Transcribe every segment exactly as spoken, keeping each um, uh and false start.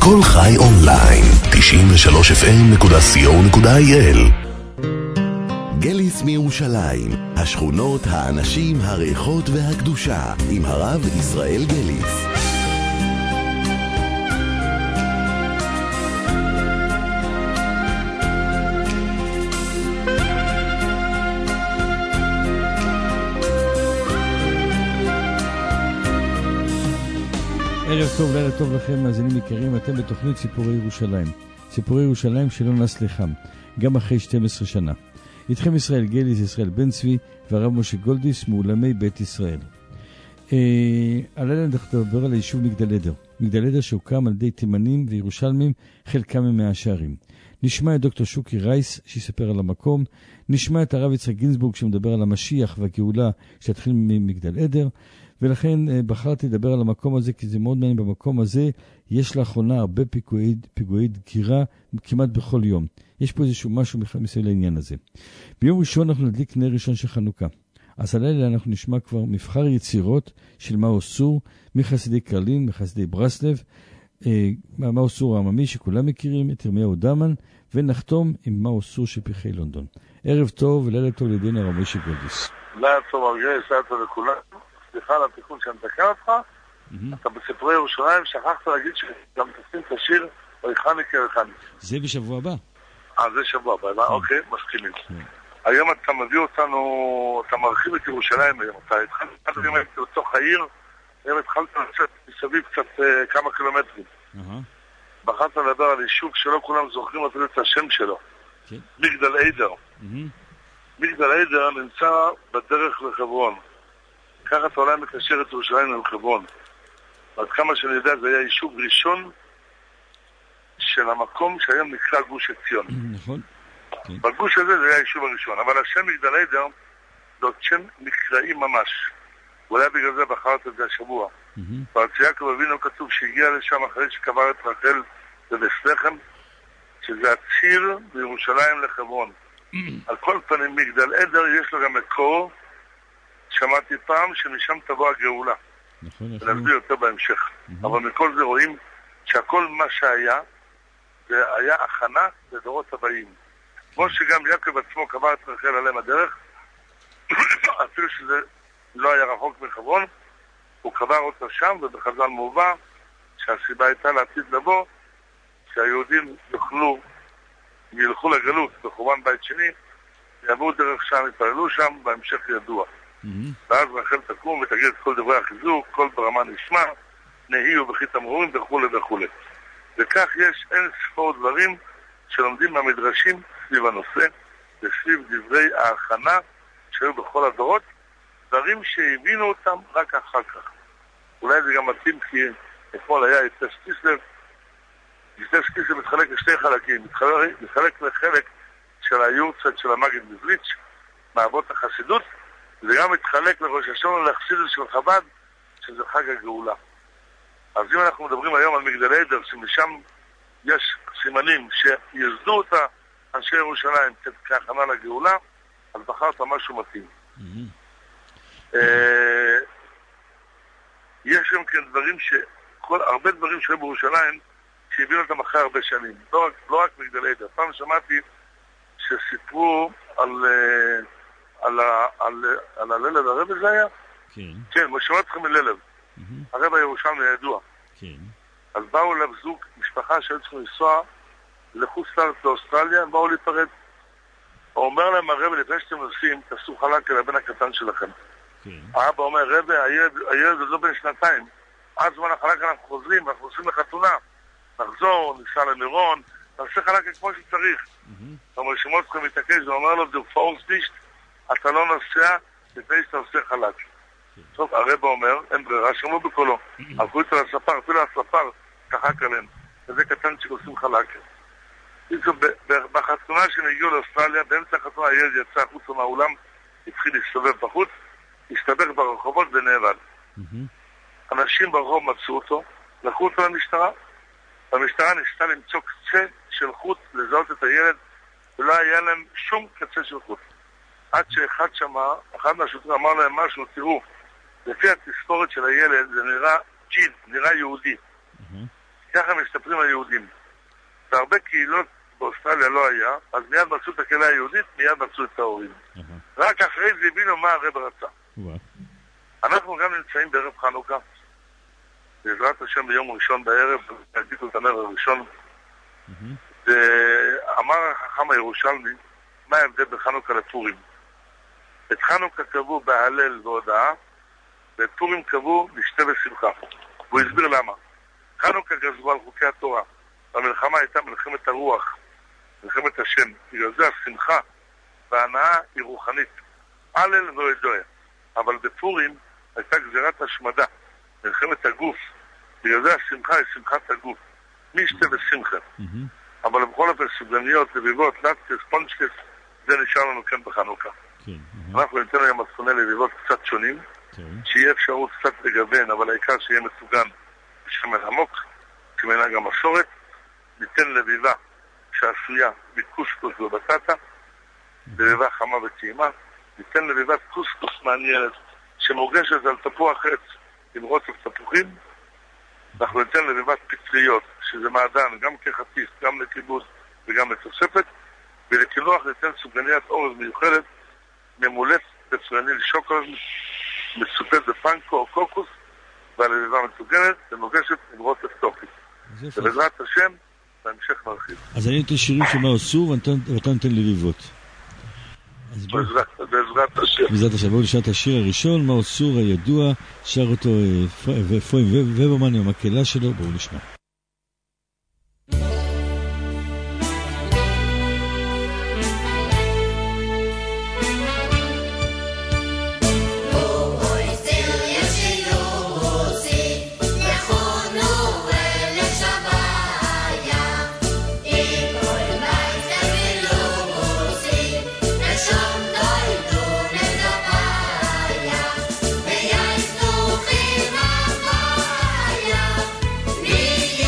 כל חי אונליין, תשעים ושלוש אף אם נקודה סי או נקודה איי אל. גליס מירושלים, השכונות, האנשים, הריחות והקדושה, עם הרב ישראל גליס. ערב טוב, לילה טוב לכם, מאזינים יקרים, אתם בתוכנית סיפורי ירושלים. סיפורי ירושלים שלא נסליחם, גם אחרי שתים עשרה שנה. איתכם ישראל גליס, ישראל בן צבי, והרב משה גולדיס, מאולמי בית ישראל. אה, הלילה נדבר על היישוב מגדל עדר. מגדל עדר שהוקם על ידי תימנים וירושלמים, חלקם ממאה השערים. נשמע את דוקטור שוקי רייס, שיספר על המקום. נשמע את הרב יצחק גינזבורג, שמדבר על המשיח והגאולה, שתתחיל ממגדל עדר. ולכן בחרתי לדבר על המקום הזה, כי זה מאוד מעניין. במקום הזה יש לאחרונה הרבה פיגועי, פיגועי דקירה כמעט בכל יום. יש פה איזשהו משהו מסביב לעניין הזה. ביום ראשון אנחנו נדליק נר ראשון של חנוכה. אז הלילה אנחנו נשמע כבר מבחר יצירות של מהו סור, מחסידי קרלין, מחסידי ברסלב, אה, מהו סור העממי שכולם מכירים, את ירמיהו דמן, ונחתום עם מהו סור של פרחי לונדון. ערב טוב ולילה טוב לידינו הרב משה גולדיס. לילה טוב ארגי, לילה טוב לכולם. סליחה על התיקון שאני מתקן אותך. אתה בסיפורי ירושלים שכחת להגיד שגם תשים את השיר ריחני כריחני. זה בשבוע הבא. אה, זה שבוע הבא, אוקיי, מסכימים. היום אתה מביא אותנו, אתה מרחיב את ירושלים היום, אתה התחלת להיות בתוך העיר, היום התחלת לצאת מסביב קצת כמה קילומטרים. בחרת לדבר על יישוב שלא כולם זוכרים אפילו את השם שלו. מגדל עדר. מגדל עדר נמצא בדרך לחברון. ככה אתה אולי מקשר את ירושלים עם חברון. עד כמה שאני יודע, זה היה יישוב ראשון של המקום שהיום נקרא גוש עציון. נכון. בגוש הזה זה היה היישוב הראשון. אבל השם מגדל עדר זה עוד שם מקראי ממש. אולי בגלל זה בחרת את זה השבוע. בארץ יעקב אבינו כתוב שהגיע לשם אחרי שקבר את רחל בבסלחם, שזה הציר בירושלים לחברון. על כל פנים, מגדל עדר יש לו גם מקור, שמעתי פעם שמשם תבוא הגאולה. נכון, נכון. ונסביר יותר בהמשך. Mm-hmm. אבל מכל זה רואים שהכל מה שהיה, זה היה הכנה לדורות הבאים. Mm-hmm. כמו שגם יעקב עצמו קבע את רחל עליהם הדרך, אפילו שזה לא היה רחוק מחברון, הוא קבע אותה שם, ובחז"ל מובא שהסיבה הייתה לעתיד לבוא, שהיהודים יוכלו, ילכו לגלות בחורבן בית שני, יעברו דרך שם, יתפללו שם, בהמשך ידוע. ואז רחל תקום ותגיד את כל דברי החיזוק, כל ברמה נשמע, נהיו וכי תמרורים וכו' וכו'. וכך יש אין ספור דברים שלומדים מהמדרשים סביב הנושא, וסביב דברי ההכנה שהיו בכל הדורות, דברים שהבינו אותם רק אחר כך. אולי זה גם מתאים כי אתמול היה את טסקיסלב, טסקיסלב מתחלק לשתי חלקים, מתחלק, מתחלק לחלק של היורצת של המגד מזליץ' מאבות החסידות, זה גם מתחלק לראש השונה לחסידות של חב"ד, שזה חג הגאולה. אז אם אנחנו מדברים היום על מגדל עדר, שמשם יש סימנים שיסדו אותה אנשי ירושלים כהכנה לגאולה, אז בחרת משהו מתאים. יש גם כן דברים שכל, הרבה דברים שהיו בירושלים, שהבינו אותם אחרי הרבה שנים. לא רק, לא רק מגדל עדר. פעם שמעתי שסיפרו על... על, על, על הללב, הרב זה היה? כן. כן, משמעת אתכם מללב. Mm-hmm. הרב הירושלמי ידוע. כן. אז באו אליו זוג, משפחה שהיו צריכים לנסוע לחוץ לארץ לאוסטרליה, באו להיפרד. הוא אומר להם, הרב, לפני שאתם נוסעים, תעשו חלק על הבן הקטן שלכם. כן. האבא אומר, רב, הילד, הילד זה לא בן שנתיים. אז זמן החלק אנחנו חוזרים, אנחנו עושים לחתונה. נחזור, ניסע למירון, נעשה חלק כמו שצריך. Mm-hmm. אבל שמות אתכם מתעקש, ואומר לו, דו פאורס נישט, אתה לא נוסע לפני שאתה עושה חלק. טוב, הרב אומר, אין ברירה, שמעו בקולו. הלכו איתו לספר, אפילו הספר, צחק עליהם. וזה קטן שעושים חלק. בחתונה שהם הגיעו לאוסטרליה, באמצע החתונה הילד יצא החוצה מהאולם, התחיל להסתובב בחוץ, הסתבך ברחובות ונאבד. אנשים ברחוב מצאו אותו, לקחו אותו למשטרה, והמשטרה ניסתה למצוא קצה של חוט לזהות את הילד, ולא היה להם שום קצה של חוט. עד שאחד שמה, אחד מהשוטרים אמר להם משהו, תראו, לפי התספורת של הילד זה נראה ג'יד, נראה יהודי. ככה משתפרים היהודים. והרבה קהילות באוסטרליה לא היה, אז מיד מצאו את הקהילה היהודית, מיד מצאו את ההורים. רק אחרי זה הבינו מה הרב רצה. אנחנו גם נמצאים בערב חנוכה, בעזרת השם ביום ראשון בערב, הדליקו את הנר הראשון, ואמר החכם הירושלמי, מה ההבדל בחנוכה לפורים? את חנוכה קבעו בהלל והודעה, ואת פורים קבעו לשתה ושמחה. והוא הסביר למה. חנוכה גזרו על חוקי התורה, והמלחמה הייתה מלחמת הרוח, מלחמת השם. בגלל זה השמחה וההנאה היא רוחנית. הלל והודעה. אבל בפורים הייתה גזירת השמדה, מלחמת הגוף. בגלל זה השמחה היא שמחת הגוף. מי ישתה ושמחה. אבל בכל אופן סוגלניות, לביבות, נטקס, פונצ'קס, זה נשאר לנו כאן בחנוכה. אנחנו ניתן היום מתכוני לביבות קצת שונים, שיהיה אפשרות קצת לגוון, אבל העיקר שיהיה מסוגן בשמן עמוק, כמנהג המסורת. ניתן לביבה שעשויה מקוסקוס ובטטה, לביבה חמה וטעימה. ניתן לביבת קוסקוס מעניינת, שמורגשת על תפוח עץ עם רוצף תפוחים. אנחנו ניתן לביבת פטריות, שזה מעדן, גם כחטיף, גם לכיבוד וגם לתוספת. ולקינוח ניתן סוגניית אורז מיוחדת, ממולט בצויניל שוקולד, מסופת בפנקו או קוקוס, והלביבה מצוגנת ומוגשת עם רוטף טופי. ובעזרת השם, בהמשך נרחיב. אז אני נותן שירים שמה אסור, ואתה נותן לביבות. בעזרת השם. בעזרת השם. בואו נשאר את השיר הראשון, מה אסור הידוע, שר אותו פרוים וברמן עם המקהלה שלו, בואו נשמע. Me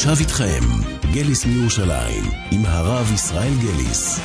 ועכשיו איתכם, גליס מירושלים, עם הרב ישראל גליס.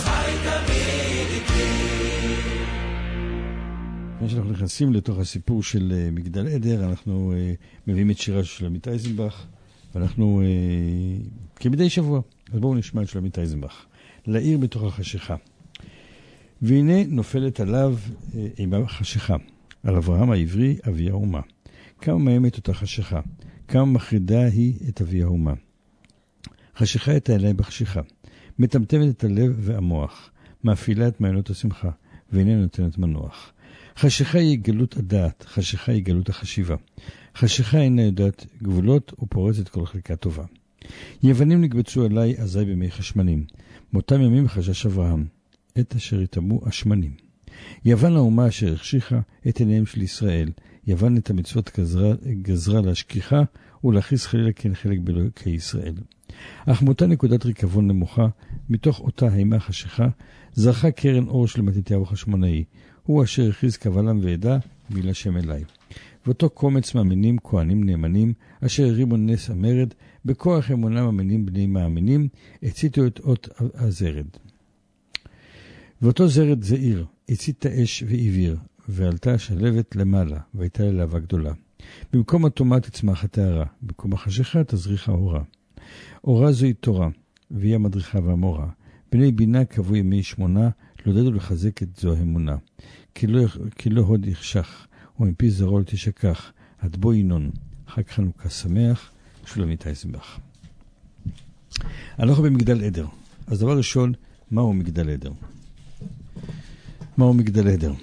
לפני שאנחנו נכנסים לתוך הסיפור של מגדל עדר, אנחנו uh, מביאים את שירה של שלומית אייזנבך, ואנחנו uh, כמדי שבוע, אז בואו נשמע את שלומית אייזנבך. לעיר בתוך החשיכה. והנה נופלת עליו uh, עם החשיכה, על אברהם העברי, אבי האומה. כמה מאיימת אותה חשיכה, כמה מחרידה היא את אבי האומה. חשיכה את העיני בחשיכה, מטמטמת את הלב והמוח, מאפילה את מעיינות השמחה, ואינה נותנת מנוח. חשיכה היא גלות הדעת, חשיכה היא גלות החשיבה. חשיכה אינה יודעת גבולות ופורצת כל חלקה טובה. יוונים נקבצו עליי עזי בימי חשמנים, מאותם ימים חשש אברהם, את אשר יתאמו השמנים. יוון האומה אשר החשיכה את עיניהם של ישראל, יוון את המצוות גזרה, גזרה להשכיחה ולהכריז חלילה כן חלק באלוקי ישראל. אך מאותה נקודת ריקבון נמוכה, מתוך אותה הימה חשיכה, זרחה קרן אור של מתתיהו החשמונאי, הוא אשר הכריז קבלם ועדה מילה שם אליי. ואותו קומץ מאמינים, כהנים נאמנים, אשר הרימו נס המרד, בכוח אמונה מאמינים בני מאמינים, הציתו את אות הזרד. ואותו זרד זעיר, הצית האש ועביר, ועלתה השלבת למעלה, והייתה ללהבה גדולה. במקום התומה תצמח הטהרה, במקום החשיכה תזריח האורה. אורה זוהי תורה, והיא המדריכה והמורה. בני בינה קבעו ימי שמונה, לעודד ולחזק את זו האמונה. כי לא, כי לא הוד יחשך, ומפי זרעו לא תשכח, עד בו ינון, חג חנוכה שמח, שלומית אייזנבך. אנחנו במגדל עדר. אז דבר ראשון, מהו מגדל עדר? מהו מגדל עדר?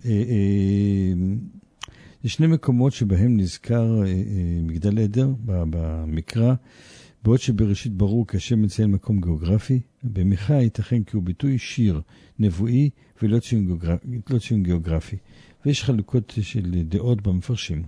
יש שני מקומות שבהם נזכר מגדל עדר במקרא, בעוד שבראשית ברור כשם מציין מקום גיאוגרפי, במיכה ייתכן כי הוא ביטוי שיר, נבואי ולא ציון גיאוגרפי, לא ציון גיאוגרפי. ויש חלוקות של דעות במפרשים.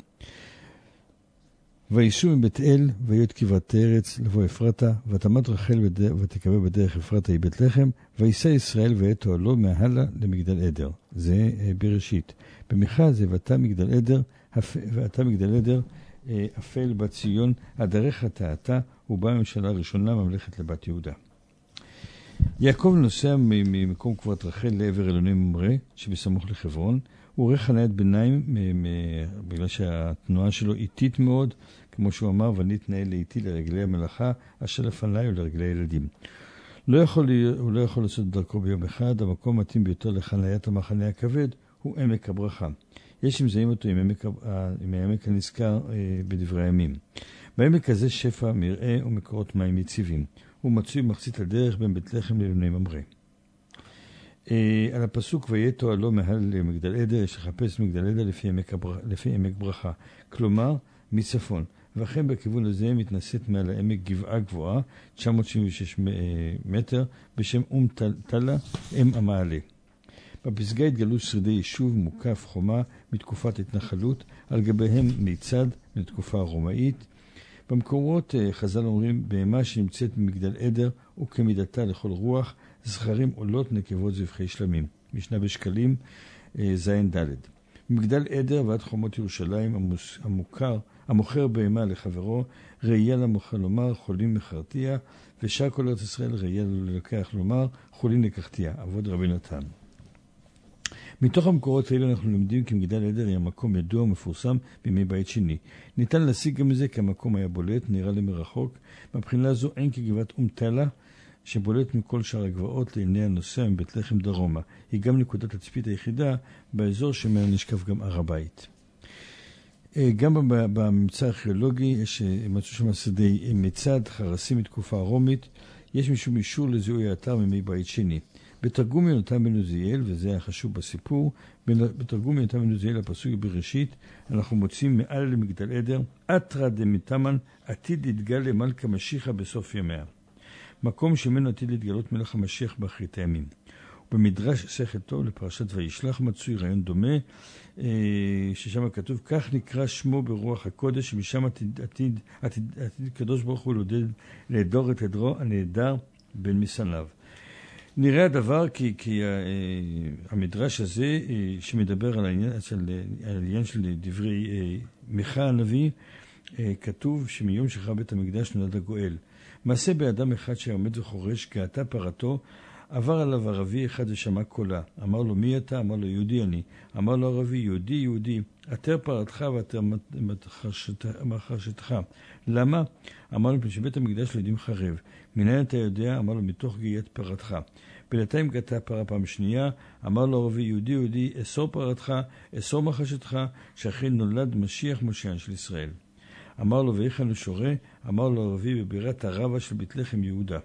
ויסעו מבית אל, ויות כברת ארץ, לבוא אפרתה, ותעמד רחל ותקווה בדרך אפרתה היא בית לחם, ויסע ישראל ואת אוהלו מההלה למגדל עדר. זה בראשית. במיכה זה ואתה מגדל עדר, ואתה מגדל עדר, אפל בת ציון, הדרך תעתה, ובאה הממשלה הראשונה ממלכת לבת יהודה. יעקב נוסע ממקום קברת רחל לעבר אלוני ממרא, שבסמוך לחברון, הוא עורך חניית ביניים, בגלל שהתנועה שלו איטית מאוד, כמו שהוא אמר, ואני אתנהל לאיטי לרגלי המלאכה, אשר לפניי ולרגלי ילדים. לא יכול, הוא לא יכול לעשות דרכו ביום אחד, המקום מתאים ביותר לחניית המחנה הכבד, הוא עמק הברכה. יש שמזהים אותו עם עמק, עם העמק הנזכר בדברי הימים. בעמק הזה שפע, מרעה ומקורות מים יציבים. הוא מצוי מחצית הדרך בין בית לחם לאלוני ממרא. על הפסוק ויתו עלו מהל למגדל עדר, יש לחפש מגדל עדר לפי עמק, הבר... לפי עמק ברכה, כלומר מצפון. ואכן בכיוון הזה מתנשאת מעל העמק גבעה גבוהה, תשע מאות שבעים ושש מטר, בשם אום טלה, אם המעלה. בפסגה התגלו שרידי יישוב מוקף חומה מתקופת התנחלות, על גביהם מיצד מתקופה הרומאית. במקורות חז"ל אומרים, בהמה שנמצאת במגדל עדר וכמידתה לכל רוח, זכרים עולות נקבות זבחי שלמים. משנה בשקלים זין ד'. במגדל עדר ועד חומות ירושלים המוכר, המוכר בהמה לחברו, ראייה למוכר לומר חולין מחרתיה, ושאר כל ארץ ישראל ראייה ללקח לומר חולין לקחתיה, אבות רבי נתן. מתוך המקורות האלה אנחנו לומדים כי מגדל עדר היא המקום ידוע ומפורסם בימי בית שני. ניתן להשיג גם מזה כי המקום היה בולט, נראה למרחוק. מבחינה זו אין כגבעת אום טלה, שבולט מכל שאר הגבעות לעיני הנוסע מבית לחם דרומה. היא גם נקודת התצפית היחידה באזור שמאה נשקף גם הר הבית. גם בממצא הארכיאולוגי יש מצאו שם שרידי מצד, חרסים מתקופה הרומית. יש משום אישור לזיהוי האתר מימי בית שני. בתרגום יונתן בן עוזיאל, וזה היה חשוב בסיפור, בתרגום יונתן בן עוזיאל הפסוק בראשית, אנחנו מוצאים מעל למגדל עדר, אתרא דמתמן עתיד להתגלה למלכה משיחה בסוף ימיה. מקום שמנו עתיד להתגלות מלך המשיח באחרית הימים. במדרש שכל טוב לפרשת וישלח מצוי רעיון דומה, ששם כתוב, כך נקרא שמו ברוח הקודש, שמשם עתיד, עתיד, עתיד, עתיד קדוש ברוך הוא לעודד לעדור את עדרו הנהדר בין מסניו. נראה הדבר כי, כי המדרש הזה שמדבר על העניין, על העניין של דברי מיכה הנביא, כתוב שמיום שחרב בית המקדש נולד הגואל. מעשה באדם אחד שעומד וחורש כעתה פרתו, עבר עליו ערבי אחד ושמע קולה. אמר לו, מי אתה? אמר לו, יהודי אני. אמר לו ערבי, יהודי, יהודי, עתר פרתך ועתר מחרשתך. למה? אמר לו, שבית המקדש לידים חרב. מנין אתה יודע? אמר לו, מתוך גיית פרתך. בינתיים גתה פרה פעם שנייה, אמר לו ערבי, יהודי, יהודי, אסור פרתך, אסור מחרשתך, שאכן נולד משיח מושיען של ישראל. אמר לו, והיכן הוא שורה? אמר לו ערבי, בבירת הרבה של בית לחם יהודה.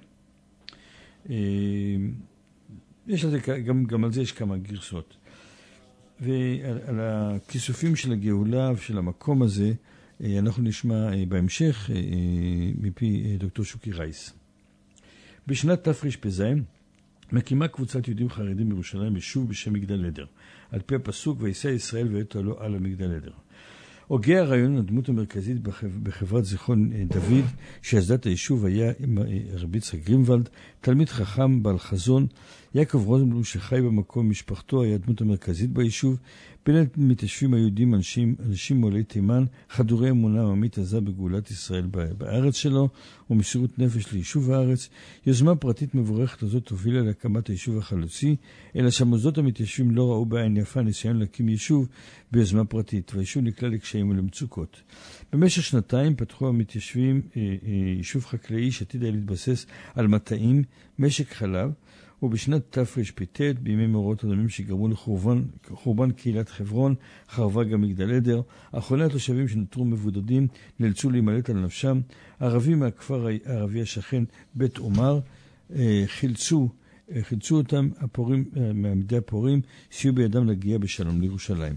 יש לזה, גם, גם על זה יש כמה גרסות. ועל הכיסופים של הגאולה ושל המקום הזה, אנחנו נשמע בהמשך מפי דוקטור שוקי רייס. בשנת תרפ"ז מקימה קבוצת יהודים חרדים בירושלים יישוב בשם מגדל עדר, על פי הפסוק, וישא ישראל ויתו לו על המגדל עדר. הוגה הרעיון, הדמות המרכזית בחברת זיכרון דוד, שיסדת היישוב היה רבי יצחק גרינוולד, תלמיד חכם בעל חזון. יעקב רוזנבלום שחי במקום, משפחתו היה הדמות המרכזית ביישוב. בין המתיישבים היהודים אנשים, אנשים מעולי תימן, חדורי אמונה עממית עזה בגאולת ישראל בארץ שלו, ומסירות נפש ליישוב הארץ. יוזמה פרטית מבורכת הזאת הובילה להקמת היישוב החלוצי, אלא שהמוסדות המתיישבים לא ראו בעין יפה ניסיון להקים יישוב ביוזמה פרטית, והיישוב נקלע לקשיים ולמצוקות. במשך שנתיים פתחו המתיישבים יישוב חקלאי שעתיד היה להתבסס על מטעים, משק חלב, ובשנת תרפ"ט, בימי מאורעות הדמים שגרמו לחורבן חורבן קהילת חברון, חרבה גם מגדל עדר. אחרוני התושבים שנותרו מבודדים נאלצו להימלט על נפשם. ערבים מהכפר הערבי השכן בית עומר חילצו, חילצו אותם הפורים, מעמידי הפורים, סייעו בידם להגיע בשלום לירושלים.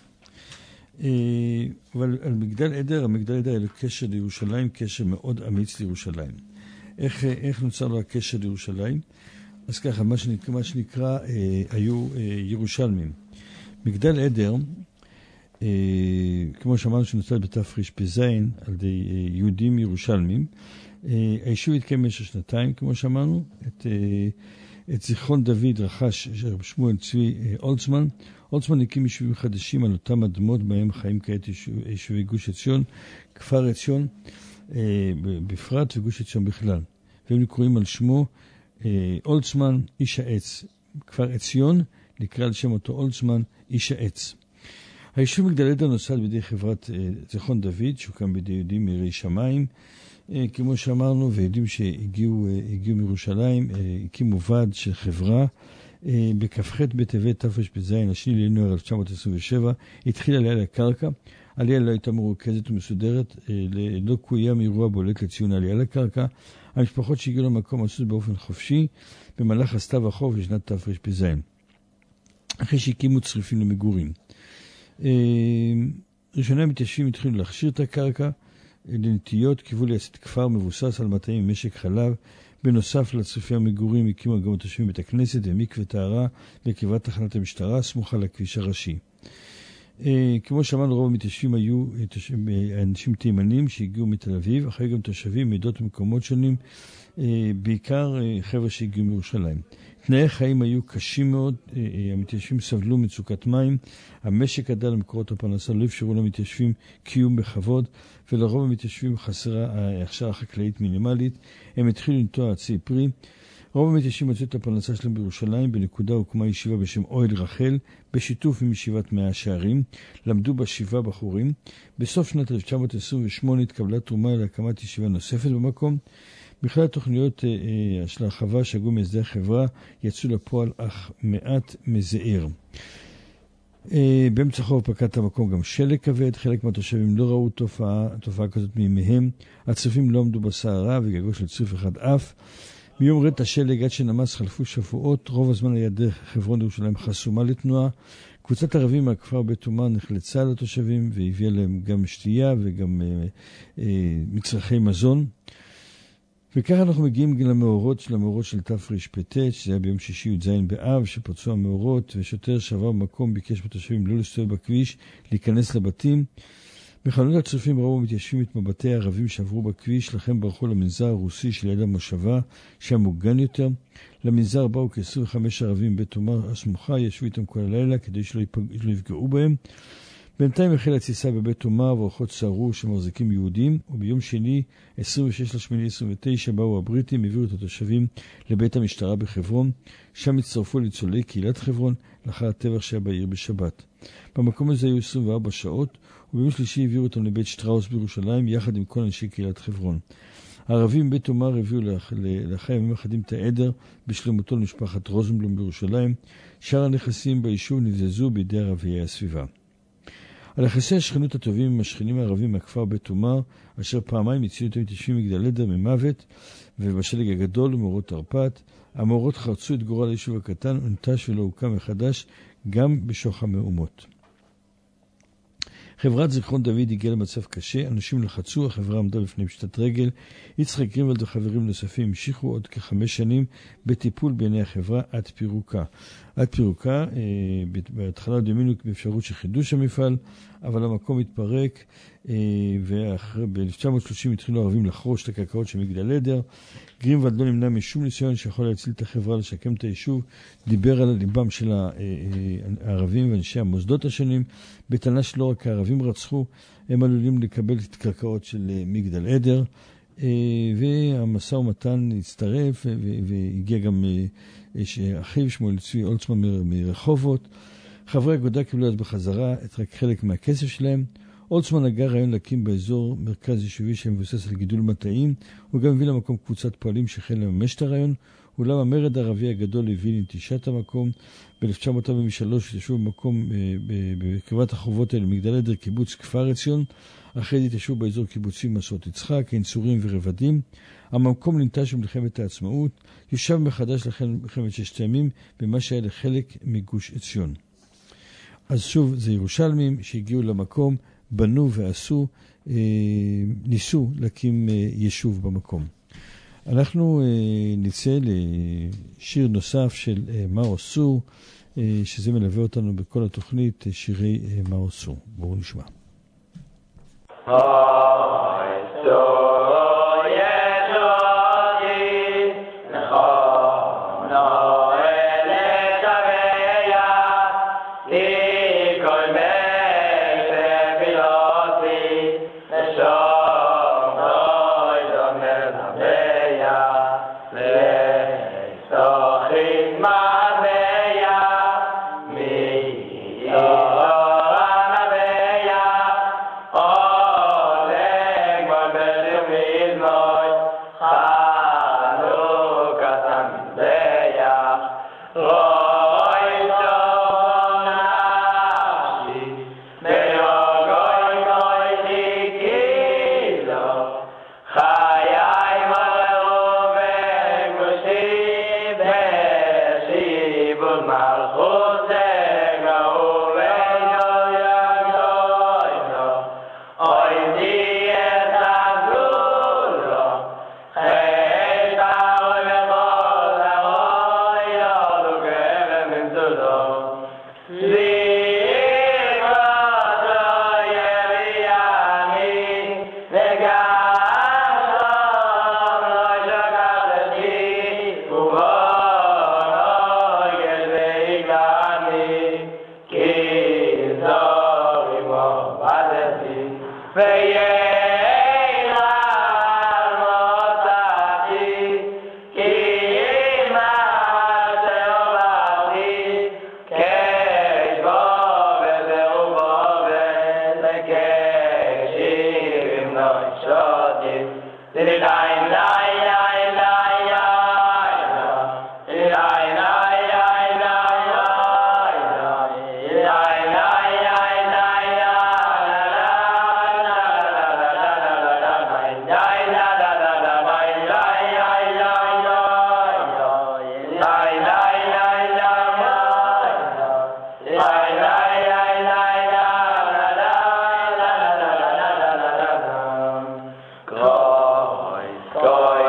אבל על מגדל עדר, המגדל עדר היה לו קשר לירושלים, קשר מאוד אמיץ לירושלים. איך, איך נוצר לו הקשר לירושלים? אז ככה, מה שנקרא, מה שנקרא אה, היו אה, ירושלמים. מגדל עדר, אה, כמו שאמרנו שנוצר בתרפ"ז על ידי אה, יהודים ירושלמים, אה, היישוב התקיים במשך שנתיים, כמו שאמרנו, את, אה, את זיכרון דוד רכש שמואל צבי אה, אולצמן. אולצמן הקים יישובים חדשים על אותם אדמות בהם חיים כעת יישובי גוש עציון, כפר עציון אה, בפרט וגוש עציון בכלל. והם קוראים על שמו אולצמן, איש העץ. כפר עציון נקרא על שם אותו אולצמן, איש העץ. היישוב מגדל עדר נוסד בידי חברת זיכרון דוד, שהוקם בידי יהודים מיראי שמיים, כמו שאמרנו, ויהודים שהגיעו הגיעו מירושלים, הקימו ועד של חברה. בכ"ח בטבת תרפ"ז, השני לינואר אלף תשע מאות עשרים ושבע, התחילה עלייה לקרקע. העלייה לא הייתה מרוכזת ומסודרת, לא קוים אירוע בולט לציון העלייה לקרקע. המשפחות שהגיעו למקום עשו באופן חופשי במהלך הסתיו החורף לשנת תרפ"ז, אחרי שהקימו צריפים למגורים. ראשוני המתיישבים התחילו להכשיר את הקרקע לנטיות, קיוו לייסד כפר מבוסס על מטעים עם משק חלב. בנוסף לצריפי המגורים הקימו גם התושבים בית הכנסת ומקווה טהרה בקרבת תחנת המשטרה סמוכה לכביש הראשי. כמו שאמרנו, רוב המתיישבים היו אנשים תימנים שהגיעו מתל אביב, אחרי גם תושבים מעדות ומקומות שונים, בעיקר חבר'ה שהגיעו מירושלים. תנאי חיים היו קשים מאוד, המתיישבים סבלו מצוקת מים, המשק גדל למקורות הפרנסה, לא אפשרו למתיישבים קיום בכבוד, ולרוב המתיישבים חסרה הכשרה חקלאית מינימלית. הם התחילו לנטוע עצי פרי. רוב המתיישבים מצאו את הפרנסה שלהם בירושלים. בנקודה הוקמה ישיבה בשם אוהל רחל, בשיתוף עם ישיבת מאה השערים. למדו בה שבעה בחורים. בסוף שנת אלף תשע מאות עשרים ושמונה התקבלה תרומה להקמת ישיבה נוספת במקום. בכלל התוכניות אה, של הרחבה שהגו מייסדי החברה יצאו לפועל אך מעט מזעיר. אה, באמצע חורף פקד את המקום גם שלג כבד. חלק מהתושבים לא ראו תופעה, תופעה כזאת מימיהם. הצריפים לא עמדו בסערה וגגו של צריף אחד אף. מיום רד השלג עד שנמס חלפו שבועות. רוב הזמן היה דרך חברון לירושלים חסומה לתנועה. קבוצת ערבים מהכפר בית עומר נחלצה לתושבים והביאה להם גם שתייה וגם אה, אה, מצרכי מזון. וככה אנחנו מגיעים למאורות של המאורות של תרפ"ט, שזה היה ביום שישי י"ז באב, שפרצו המאורות, ושוטר שעבר במקום ביקש בתושבים לא להסתובב בכביש, להיכנס לבתים. בחלונות הצריפים ראו מתיישבים את מבטי הערבים שעברו בכביש, לכן ברחו למנזר הרוסי של יד המושבה, שהיה מוגן יותר. למנזר באו כ-עשרים וחמישה ערבים בית עומר הסמוכה, ישבו איתם כל הלילה כדי שלא יפגעו בהם. בינתיים החלה התסיסה בבית תומר ואורחות סערו שמחזיקים יהודים, וביום שני, עשרים ושש לאוגוסט עשרים ותשע, באו הבריטים, הביאו את התושבים לבית המשטרה בחברון, שם הצטרפו לניצולי קהילת חברון לאחר הטבח שהיה בעיר בשבת. במקום הזה היו עשרים וארבע שעות, וביום שלישי הביאו אותם לבית שטראוס בירושלים, יחד עם כל אנשי קהילת חברון. הערבים בבית תומר הביאו לאחר ימים אחדים את העדר בשלמותו למשפחת רוזנבלום בירושלים. שאר הנכסים ביישוב נבזזו בידי ערביי הסביבה. על יחסי השכנות הטובים עם השכנים הערבים מהכפר בית תומר, אשר פעמיים הצילו את המתיישבים מגדל עדר ממוות, ובשלג הגדול ומאורות תרפ"ט, המאורות חרצו את גורל היישוב הקטן, ונטש ולא הוקם מחדש, גם בשוך המהומות. חברת זיכרון דוד הגיעה למצב קשה, אנשים לחצו, החברה עמדה בפני פשיטת רגל. יצחק גרינוולד וחברים נוספים המשיכו עוד כחמש שנים בטיפול בעיני החברה עד פירוקה. עד פירוקה, אה, בהתחלה דמינו באפשרות של חידוש המפעל, אבל המקום התפרק, אה, וב-אלף תשע מאות ושלושים התחילו הערבים לחרוש את הקרקעות של מגדל עדר. גרינוולד לא נמנע משום ניסיון שיכול להציל את החברה, לשקם את היישוב, דיבר על ליבם של הערבים ואנשי המוסדות השונים, בטענה שלא רק הערבים רצחו, הם עלולים לקבל את קרקעות של מגדל עדר, והמשא ומתן הצטרף, והגיע גם אחיו שמואל צבי אולצמן מרחובות. חברי אגודה קיבלו אז בחזרה את רק חלק מהכסף שלהם. אולצמן הגה רעיון להקים באזור מרכז יישובי שמבוסס על גידול מטעים, הוא גם הביא למקום קבוצת פועלים שהחל לממש את הרעיון, אולם המרד הערבי הגדול הביא לנטישת המקום. ב-אלף תשע מאות ארבעים ושלוש התיישבו במקום בקרבת החובות האלה מגדל עדר קיבוץ כפר עציון, אחרי זה התיישבו באזור קיבוצים מסעות יצחק, עין ורבדים. המקום ננטש במלחמת העצמאות, יושב מחדש לכן מלחמת ששת הימים במה שהיה לחלק מגוש עציון. אז שוב, זה ירושלמים שהגיעו למקום, בנו ועשו, ניסו להקים יישוב במקום. אנחנו נצא לשיר נוסף של מאו סור, שזה מלווה אותנו בכל התוכנית, שירי מאו סור. בואו נשמע. Go.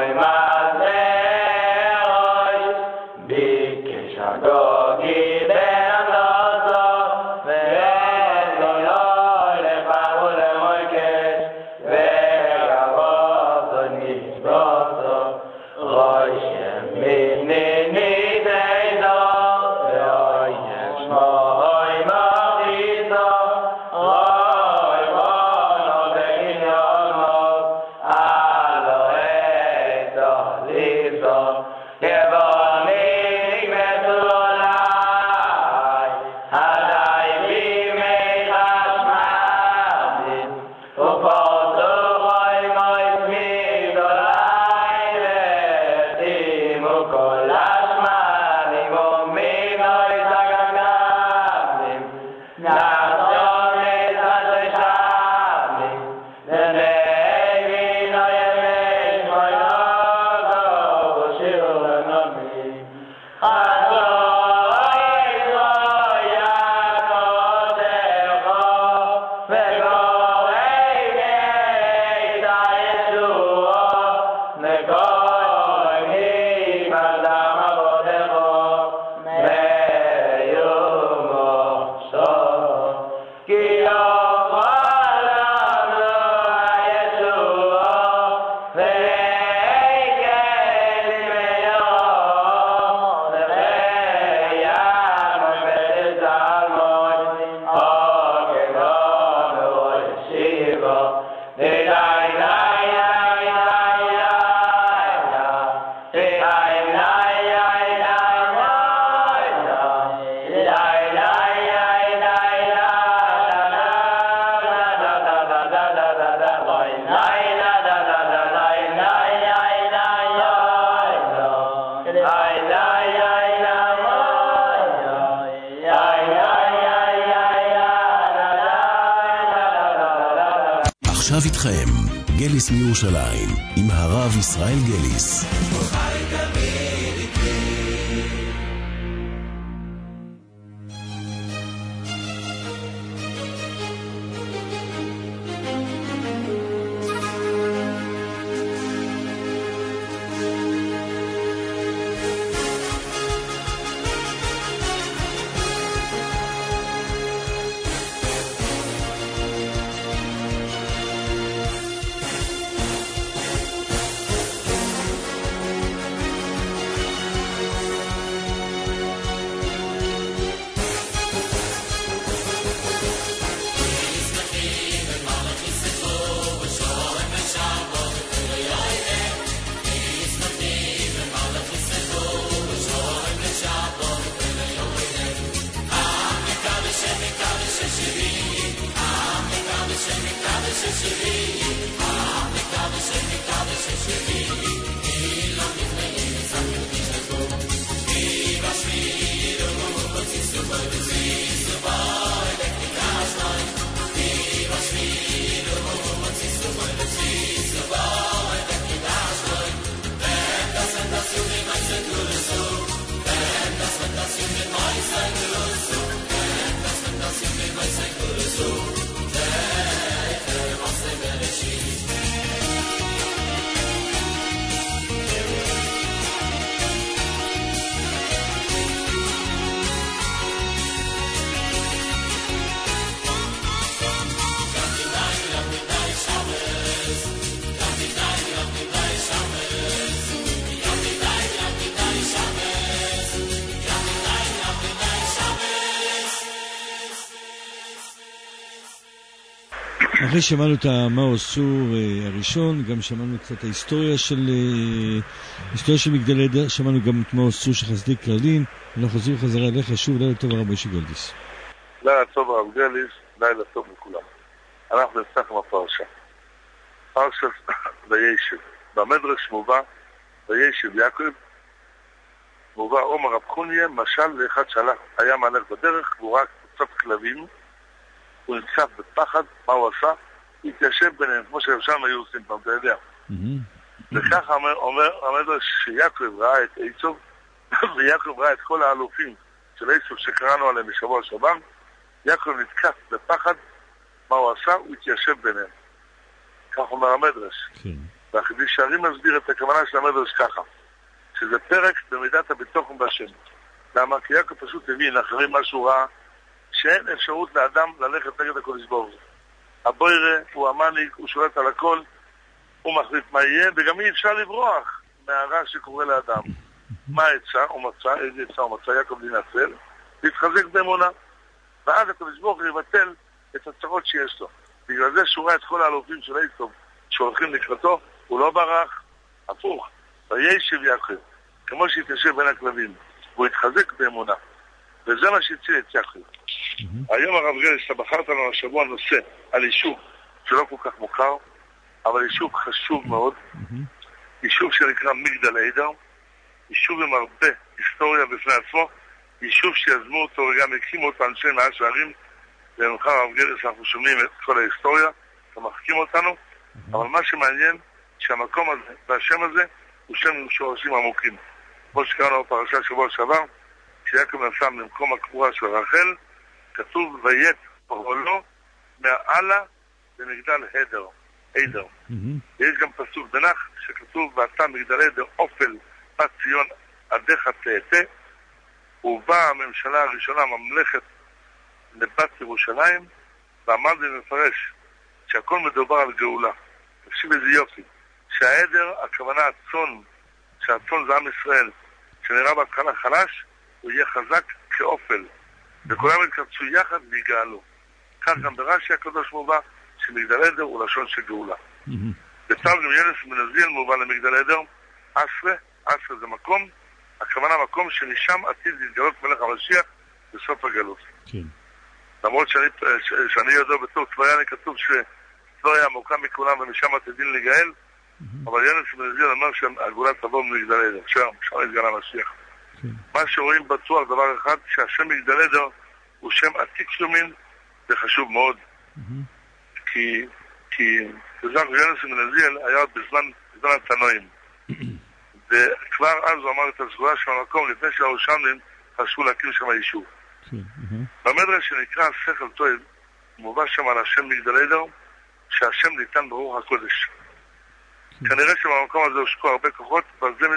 עכשיו איתכם, גליס מירושלים, עם הרב ישראל גליס. אחרי שמענו את המאו סור הראשון, גם שמענו קצת ההיסטוריה של היסטוריה של מגדל עדר, שמענו גם את מאו סור של חסדי כללים. אנחנו חוזרים חזרה אליך שוב. לילה טוב הרב משה גלדיס. לילה טוב הרב גליס, לילה טוב לכולם. אנחנו נפתח עם הפרשה. פרשת וישב. במדרש מובא וישב יעקב, מובא עומר רב חוניה, משל לאחד שהלך, היה מהלך בדרך והוא ראה קבוצת כלבים, הוא נצף בפחד. מה הוא עשה? הוא התיישב ביניהם, כמו שישם היו עושים פעם, אתה יודע. וככה אומר, אומר המדרש שיעקב ראה את עשו, ויעקב ראה את כל האלופים של עשו שקראנו עליהם בשבוע שעבר. יעקב נתקף בפחד. מה הוא עשה? הוא התיישב ביניהם. כך אומר המדרש. והחידוש שערים מסביר את הכוונה של המדרש ככה, שזה פרק במידת הביטחון בהשם. למה? כי יעקב פשוט הבין אחרי משהו רע, שאין אפשרות לאדם ללכת נגד הקודש ברוך הוא. הבוירה הוא המניק, הוא שולט על הכל, הוא מחליט מה יהיה, וגם אי אפשר לברוח מהרע שקורה לאדם. מה העצה? הוא מצא, איזה עצה הוא מצא? יעקב להינצל, להתחזק באמונה, ואז הקודש ברוך הוא יבטל את הצרות שיש לו. בגלל זה שהוא ראה את כל האלופים של עשו שהולכים לקראתו, הוא לא ברח, הפוך. וישב יעקב, כמו שהתיישב בין הכלבים, והוא התחזק באמונה. וזה מה שהציל את יעקב. היום הרב גליס, אתה בחרת לנו השבוע נושא על יישוב שלא כל כך מוכר, אבל יישוב חשוב מאוד, יישוב שנקרא מגדל עדר, יישוב עם הרבה היסטוריה בפני עצמו, יישוב שיזמו אותו וגם הקימו אותו אנשי מאה שערים, ומחר הרב גליס אנחנו שומעים את כל ההיסטוריה, אתה מחכים אותנו, אבל מה שמעניין שהמקום הזה והשם הזה הוא שם עם שורשים עמוקים. כמו שקראנו בפרשה שבוע שעבר, כשיעקב נסע ממקום הקבורה של רחל, כתוב ויית פרעולו מעלה במגדל עדר. עדר. Mm-hmm. יש גם פסוק בנח שכתוב ואתה מגדל עדר אופל בת ציון עדיך תהתה, ובאה הממשלה הראשונה ממלכת לבת ירושלים, ועמד ומפרש שהכל מדובר על גאולה. תקשיב איזה יופי, שהעדר, הכוונה הצאן, שהצאן זה עם ישראל, שנראה בהתחלה חלש, הוא יהיה חזק כאופל, וכולם יתקבצו יחד ויגאלו. כך גם ברש"י הקדוש מובא שמגדל עדר הוא לשון של גאולה. בתרגם יונס בן עזריאל מובא למגדל עדר, אסרה, אסרה זה מקום, הכוונה מקום שמשם עתיד להתגלות מלך המשיח בסוף הגלות. למרות שאני, שאני יודע בתור צבאיאני כתוב שצבאיה מוקם מכולם ומשם עתידין לגאל, אבל יונס בן עזריאל אומר שהגאולה תבוא ממגדל עדר, שם, שם יתגלה המשיח. מה שרואים בטוח דבר אחד, שהשם מגדל עדר הוא שם עתיק יומין, זה חשוב מאוד, כי, כי ז'אק ויאנוס מנזיאל היה עוד בזמן, בזמן התנועים. וכבר אז הוא אמר את הסגורה של המקום, לפני שהירושלמים חשבו להקים שם יישוב. במדרש שנקרא שכל טוב, מובא שם על השם מגדל עדר, שהשם ניתן ברוך הקודש. כנראה שבמקום הזה הושקעו הרבה כוחות, וזה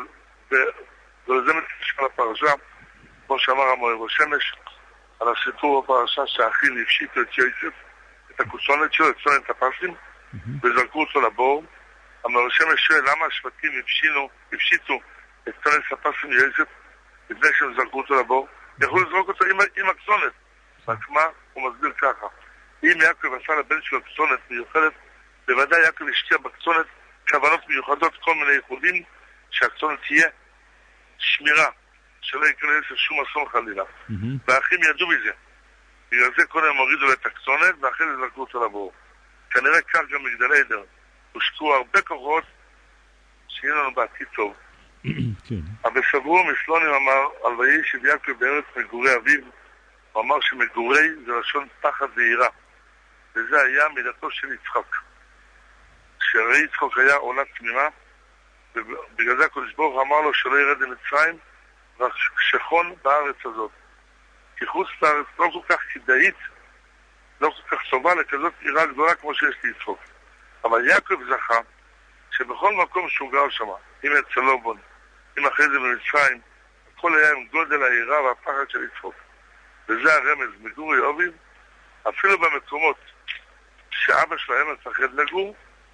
מתקשר לפרשה, כמו שאמר המורה בשמש, על הסיפור בפרשה שהאחים הפשיטו את יוסף, את הקוצונת שלו, את צונת הפסים, וזרקו אותו לבור. המורה שמש שואל למה השבטים הפשיטו את צונת הפסים יוסף, לפני שהם זרקו אותו לבור, יכלו לזרוק אותו עם, עם הקצונת. רק מה? הוא מסביר ככה. אם יעקב עשה לבן שלו קצונת מיוחדת, בוודאי יעקב השקיע בקצונת כוונות מיוחדות, כל מיני ייחודים, שהקצונת תהיה שמירה, שלא יקרה לזה שום אסון חלילה. והאחים ידעו מזה. בגלל זה קודם הורידו לו את הקצונת, ואחרי זה זרקו אותו לבור. כנראה כך גם מגדל עדר. הושקעו הרבה כוחות, שיהיה לנו בעתיד טוב. אבל סברו מסלונים אמר, על ויהי שביעקב בארץ מגורי אביו, הוא אמר שמגורי זה לשון פחד ויראה. וזה היה מידתו של יצחק. שהרי יצחק היה עולה תמימה, ובגלל זה הקדוש ברוך הוא אמר לו שלא ירד למצרים, ושכון בארץ הזאת. כי חוץ לארץ לא כל כך כדאית, לא כל כך טובה לכזאת עירה גדולה כמו שיש ליצחק. אבל יעקב זכה שבכל מקום שהוא גר שם, אם אצל לובון, אם אחרי זה במצרים, הכל היה עם גודל העירה והפחד של יצחק. וזה הרמז, מגורי אביו, אפילו במקומות שאבא שלהם מפחד לגור,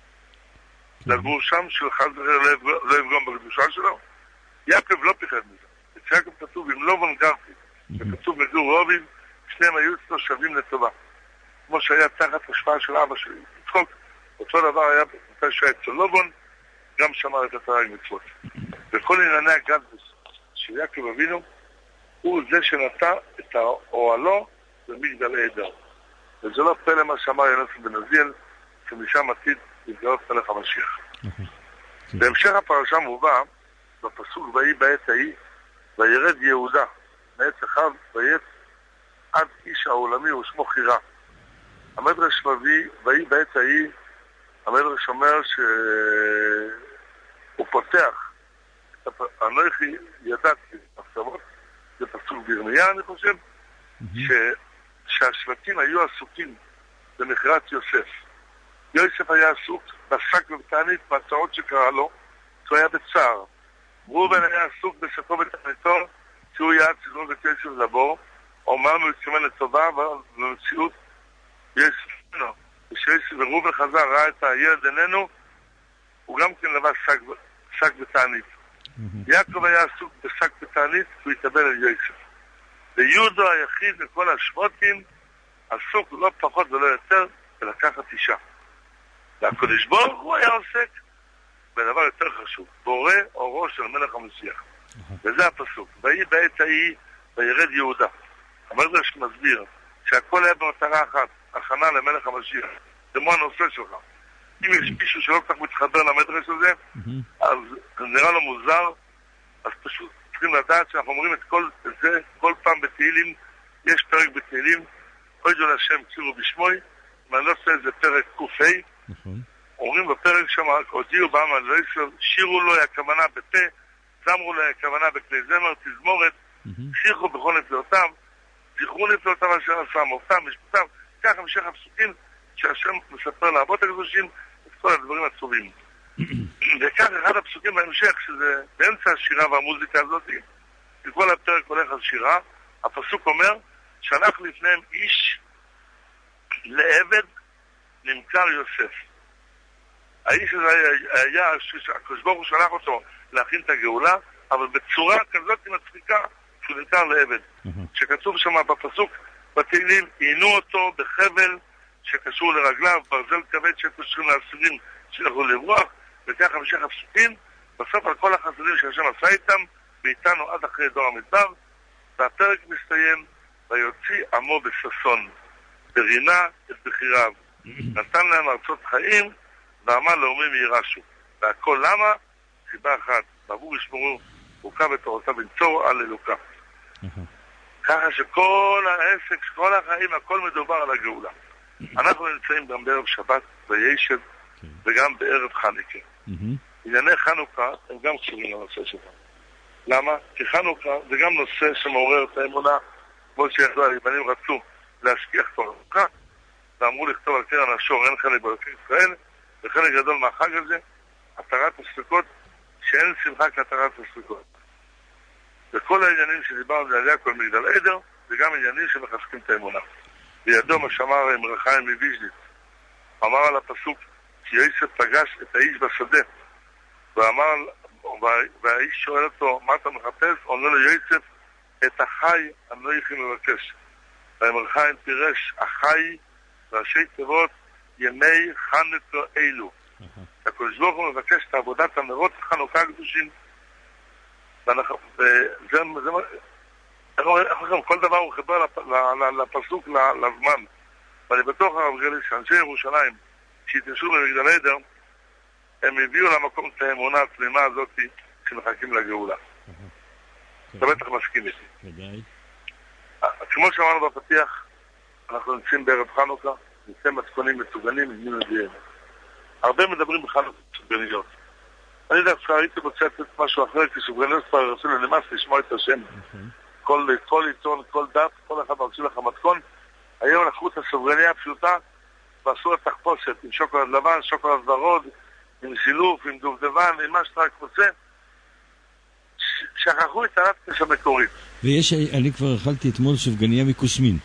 לגור שם, שחד לא יפגום בקדושה שלו, יעקב לא פחד מזה. אצל יעקב כתוב, אם לובון גרתי, וכתוב מגורי אביו, שניהם היו אצלו שווים לטובה. כמו שהיה תחת השפעה של אבא שלי. יצחק, אותו דבר היה מתי שהיה אצל לובון, גם שמר את התורה עם מצוות. וכל ענייני הגדלוס של יעקב אבינו, הוא זה שנטע את האוהלו במגדל עדר. וזה לא פלא מה שאמר יונס בן עזיאל, שמשם עתיד להתגלות מלך המשיח. בהמשך הפרשה מובא, בפסוק ויהי בעת ההיא, וירד יהודה, מעת אחיו, ויצא עד איש העולמי ושמו חירה. המדרש מביא, ויהי בעת ההיא, המדרש אומר שהוא פותח, אנוכי ידעתי, הפסבות, זה פסוק בירמיה אני חושב, ש... שהשבטים היו עסוקים במכירת יוסף. יוסף היה עסוק בשק ובתענית בהצעות שקרה לו, שהוא היה בצער. ראובן היה עסוק בשקו בתעניתו, שהוא יעד סדרות את יוסף לבור, אומר הוא התכוון לטובה, ובמציאות יוסף אינו. כשיוסף וראובן חזר ראה את הילד איננו, הוא גם כן לבש שק, שק בתענית. יעקב היה עסוק בשק בתענית, הוא התאבל על יוסף. ויהודה היחיד לכל השבטים עסוק לא פחות ולא יותר ולקחת אישה. והקדוש ברוך הוא היה עוסק בדבר יותר חשוב, בורא אורו של מלך המשיח. וזה הפסוק. ויהי בעת ההיא וירד יהודה. המדרש מסביר שהכל היה במטרה אחת, הכנה למלך המשיח. זה מה הנושא שלך. אם יש מישהו שלא כך מתחבר למדרש הזה, אז נראה לו מוזר, אז פשוט צריכים לדעת שאנחנו אומרים את כל זה, כל פעם בתהילים, יש פרק בתהילים, אוידו להשם צירו בשמוי, ואני לא עושה איזה פרק קופי, אומרים בפרק שם, הודיעו בעם על ישראל, שירו לו הכוונה בפה, זמרו לו הכוונה בכלי זמר, תזמורת, שיחו בכל נפלאותיו, זכרו נפלאותיו אשר עשה, מופתם, משפטיו, כך המשך הפסוקים שהשם מספר לאבות הקדושים את כל הדברים הטובים. וכך אחד הפסוקים בהמשך, שזה באמצע השירה והמוזיקה הזאת, כל הפרק הולך על שירה, הפסוק אומר, שלח לפניהם איש לעבד נמכר יוסף. האיש הזה היה, הקדוש ברוך הוא שלח אותו להכין את הגאולה, אבל בצורה כזאת מצחיקה שהוא נמכר לעבד. שכתוב שם בפסוק, בתהילים, עינו אותו בחבל שקשור לרגליו, ברזל כבד שקושרים לאסירים שיכולו לברוח, וכך המשך הפסוקים, בסוף על כל החסדים שהשם עשה איתם, ואיתנו עד אחרי דור המדבר, והפרק מסתיים, ויוציא עמו בששון, ברינה את בחיריו, נתן להם ארצות חיים, ואמר לאומים יירשו. והכל למה? סיבה אחת, בעבור ישמרו, חוקה ותורתה בנצור על אלוקה. ככה שכל העסק, כל החיים, הכל מדובר על הגאולה. אנחנו נמצאים גם בערב שבת בישב וגם בערב חנוכה. ענייני חנוכה הם גם קשורים לנושא שלנו. למה? כי חנוכה זה גם נושא שמעורר את האמונה, כמו שידוע, היוונים רצו להשכיח תורתך, ואמרו לכתוב על קרן השור, אין חלק בארץ ישראל, וחלק גדול מהחג הזה, התרת הספקות, שאין שמחה כהתרת הספקות. וכל העניינים שדיברנו על יעקב מגדל עדר, זה גם עניינים שמחזקים את האמונה. בידו מה שאמר מרחיים מוויז'ניץ, אמר על הפסוק, כי יוסף פגש את האיש בשדה, ואמר, והאיש שואל אותו, מה אתה מחפש? אומר לו יוסף, את החי אני לא יכולים לבקש. והמרחיים פירש, החי, ראשי תיבות, ימי חנוכה אלו. הקדוש ברוך הוא מבקש את עבודת הנרות החנוכה הקדושים, וזה, כל דבר הוא חיבר לפסוק, לזמן. ואני בטוח הרב גלי שאנשי ירושלים שהתיישבו במגדל עדר, הם הביאו למקום את האמונה התמימה הזאת שמחכים לגאולה. אתה בטח מסכים איתי. ודאי. כמו שאמרנו בפתיח, אנחנו נמצאים בערב חנוכה, נמצאים מתכונים מצוגנים, נמצאים לדיין. הרבה מדברים בחנוכה סוגניות. אני דווקא הייתי רוצה לתת משהו אחר, כי סוגניות כבר רצו לנמאס לשמוע את השם. כל עיתון, כל דת, כל אחד מרצים לך מתכון. היום לקחו את הסוגניה הפשוטה, ועשו את תחפושת עם שוקולד לבן, שוקולד ורוד, עם זילוף, עם דובדבן, עם מה שאתה רק רוצה. שכחו את הנפש המקורית. ויש, אני כבר אכלתי אתמול סופגניה מקוסמין.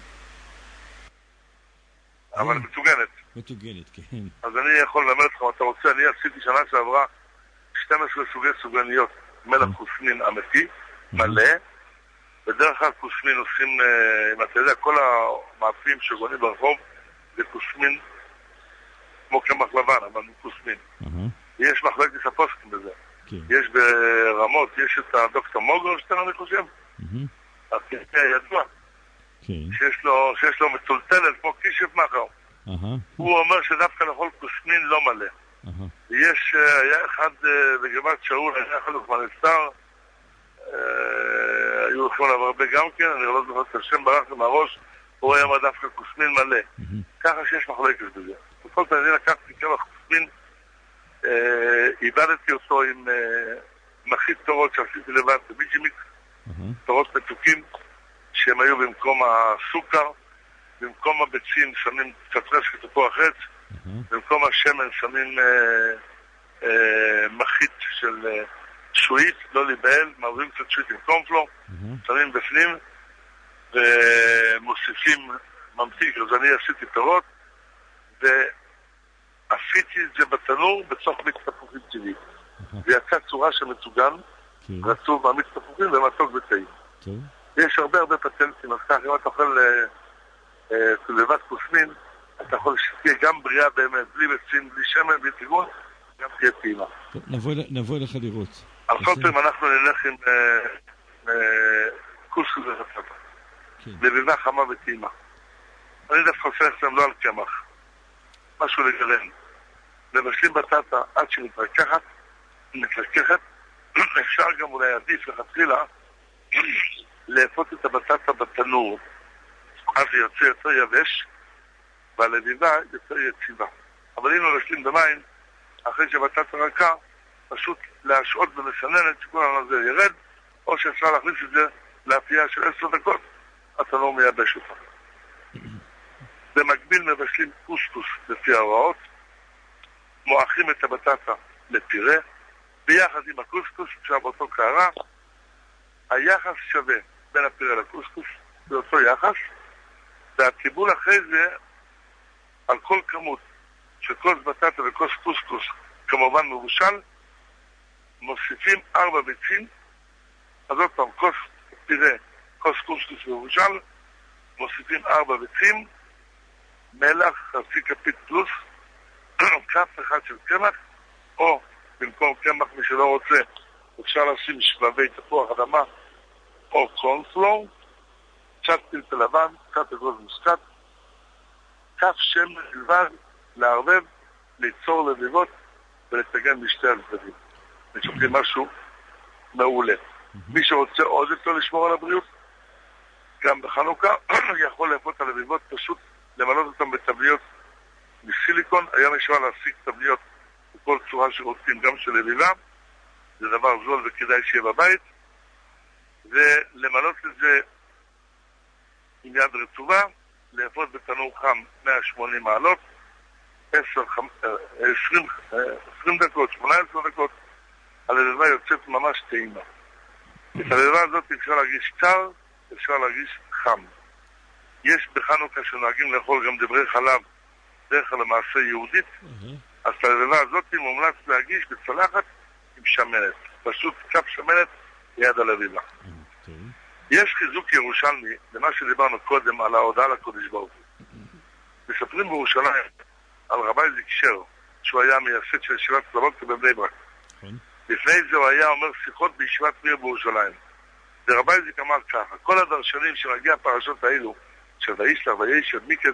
אבל מתוגנת. מתוגנת, כן. אז אני יכול ללמד לך, אתה רוצה, אני עשיתי שנה שעברה שתים עשרה סוגי סוגניות, מלח קוסמין אמיתי, מלא, בדרך כלל קוסמין עושים, אם אתה יודע, כל המאפים שגונים ברחוב, זה קוסמין כמו קמח לבן, אבל קוסמין. יש מחלקת הפוסקים בזה. יש ברמות, יש את הדוקטור מוגרשטיין, אני חושב, הקרקע ידוע, שיש לו מצולטלת כמו קישף מחר. הוא אומר שדווקא לאכול קוסמין לא מלא. יש, היה אחד בגבעת שאול, היה אחד וכמנסתר, היו הולכים עליו הרבה גם כן, אני לא זוכר את השם ברח מהראש, הוא היה דווקא קוסמין מלא. ככה שיש מחלקת בזה. בכל פעם אני לקחתי כמה קוסמין, איבדתי אותו עם מחית תורות שעשיתי לבד בביג'ימיקס, תורות מתוקים שהם היו במקום הסוכר, במקום הביצים שמים קצת רסק תפוח עץ, במקום השמן שמים מחית של שועית, לא להיבהל, מעבירים קצת שועית עם קומפלור, שמים בפנים ומוסיפים ממתיק, אז אני עשיתי פירות ועשיתי את זה בתנור בצוך מיץ תפוחים טבעי. ויצא צורה של מצוגן, רצוב מהמיץ תפוחים ומתוק וטעים. יש הרבה הרבה פטנטים, אז כך אם אתה אוכל לבד קוסמין, אתה יכול שתהיה גם בריאה באמת, בלי ביצים, בלי שמן, בלי טיגון, גם תהיה טעימה. נבוא אליך לראות. על כל פעם אנחנו נלך עם קוסקוס וחצבה. לביבה חמה וטעימה. אני דווקא עושה אצלם לא על קמח. משהו לגרן. מבשלים בטטה עד שמתרככת, מתרככת, אפשר גם אולי עדיף לכתחילה לאפות את הבטטה בתנור. אז זה יוצא יותר יבש, והלביבה יותר יציבה. אבל אם מבשלים במים, אחרי שבטטה רכה, פשוט להשעות במסננת שכל הזה ירד, או שאפשר להכניס את זה לאפייה של עשר דקות, התנור מייבש אותה. במקביל מבשלים קוסקוס לפי ההוראות, מועכים את הבטטה לפירה, ביחד עם הקוסקוס, כשבאותו קערה, היחס שווה בין הפירה לקוסקוס, באותו יחס, והקיבול אחרי זה, על כל כמות של כוס בטטה וכוס קוסקוס, כמובן מבושל, מוסיפים ארבע ביצים, אז עוד פעם, כוס פירה, כוס קוסקוס מבושל, מוסיפים ארבע ביצים, מלח, חצי כפית פלוס, כף אחד של קמח, או במקום קמח מי שלא רוצה, אפשר לשים שבבי תפוח אדמה, או קורנפלור, קצת פלפל לבן, קצת אגוז מוסקת, כף שמן בלבד, לערבב, ליצור לביבות ולתגן בשתי הצדדים. משופטים משהו מעולה. מי שרוצה עוד יותר לשמור על הבריאות, גם בחנוכה, יכול לאפות על הלביבות פשוט למלות אותם בטבליות מסיליקון. היום אפשר להשיג טבליות בכל צורה שרוצים, גם של לביבה, זה דבר זול וכדאי שיהיה בבית, ולמלות את זה עם יד רטובה, לאפות בתנור חם מאה ושמונים מעלות, עשרים דקות, שמונה עשרה דקות, הלבבה יוצאת ממש טעימה. את הלבבה הזאת אפשר להרגיש קר, אפשר להרגיש חם. יש בחנוכה שנוהגים לאכול גם דברי חלב, דרך למעשה יהודית, אז את הלבבה הזאת מומלץ להגיש בצלחת עם שמנת. פשוט כף שמנת ליד הלבבה. יש חיזוק ירושלמי למה שדיברנו קודם על ההודעה לקודש ברוך הוא. מספרים בירושלים על רבי זיקשר, שהוא היה מייסד של ישיבת סלובודקה בבני ברק. לפני זה הוא היה אומר שיחות בישיבת מיר בירושלים. ורבי זיק אמר ככה, כל הדרשנים שמגיע הפרשות האלו, של וישלח וישב מיקץ,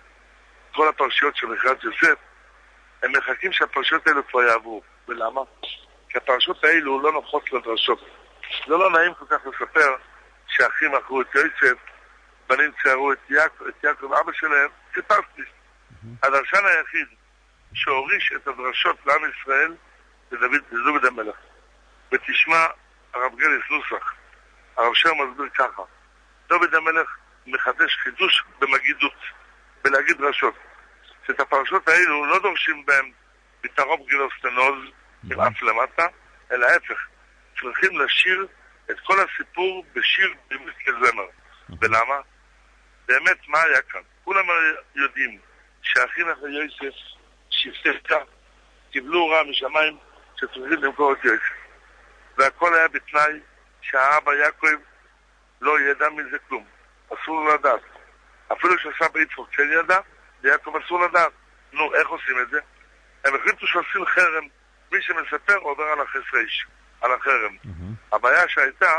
כל הפרשיות של מכירת יוסף, הם מחכים שהפרשיות האלו כבר יעברו. ולמה? כי הפרשות האלו לא נוחות לדרשות. זה לא נעים כל כך לספר שאחים אחרו את יוסף, בנים ציירו את יעקב, את יעקב אבא שלהם, סיפרתי. הדרשן היחיד שהוריש את הדרשות לעם ישראל זה דוד המלך. ותשמע הרב גליס נוסח, הרב שר מסביר ככה, דוד המלך מחדש חידוש במגידות, בלהגיד דרשות. שאת הפרשות האלו לא דורשים בהם בתרוב גילוסטנוז עם אף למטה, אלא ההפך, צריכים לשיר את כל הסיפור בשיר בימות כזמר. ולמה? באמת מה היה כאן? כולם יודעים שהאחים אחרי יוסף שבטי קיבלו רע משמיים שצריכים למכור את יוסף, והכל היה בתנאי שהאבא יעקב לא ידע מזה כלום, אסור לו לדעת. אפילו שסבא יצחק כן ידע, ויעקב אסור לדעת. נו, איך עושים את זה? הם החליטו שעושים חרם, מי שמספר עובר על החסריש, על החרם. הבעיה שהייתה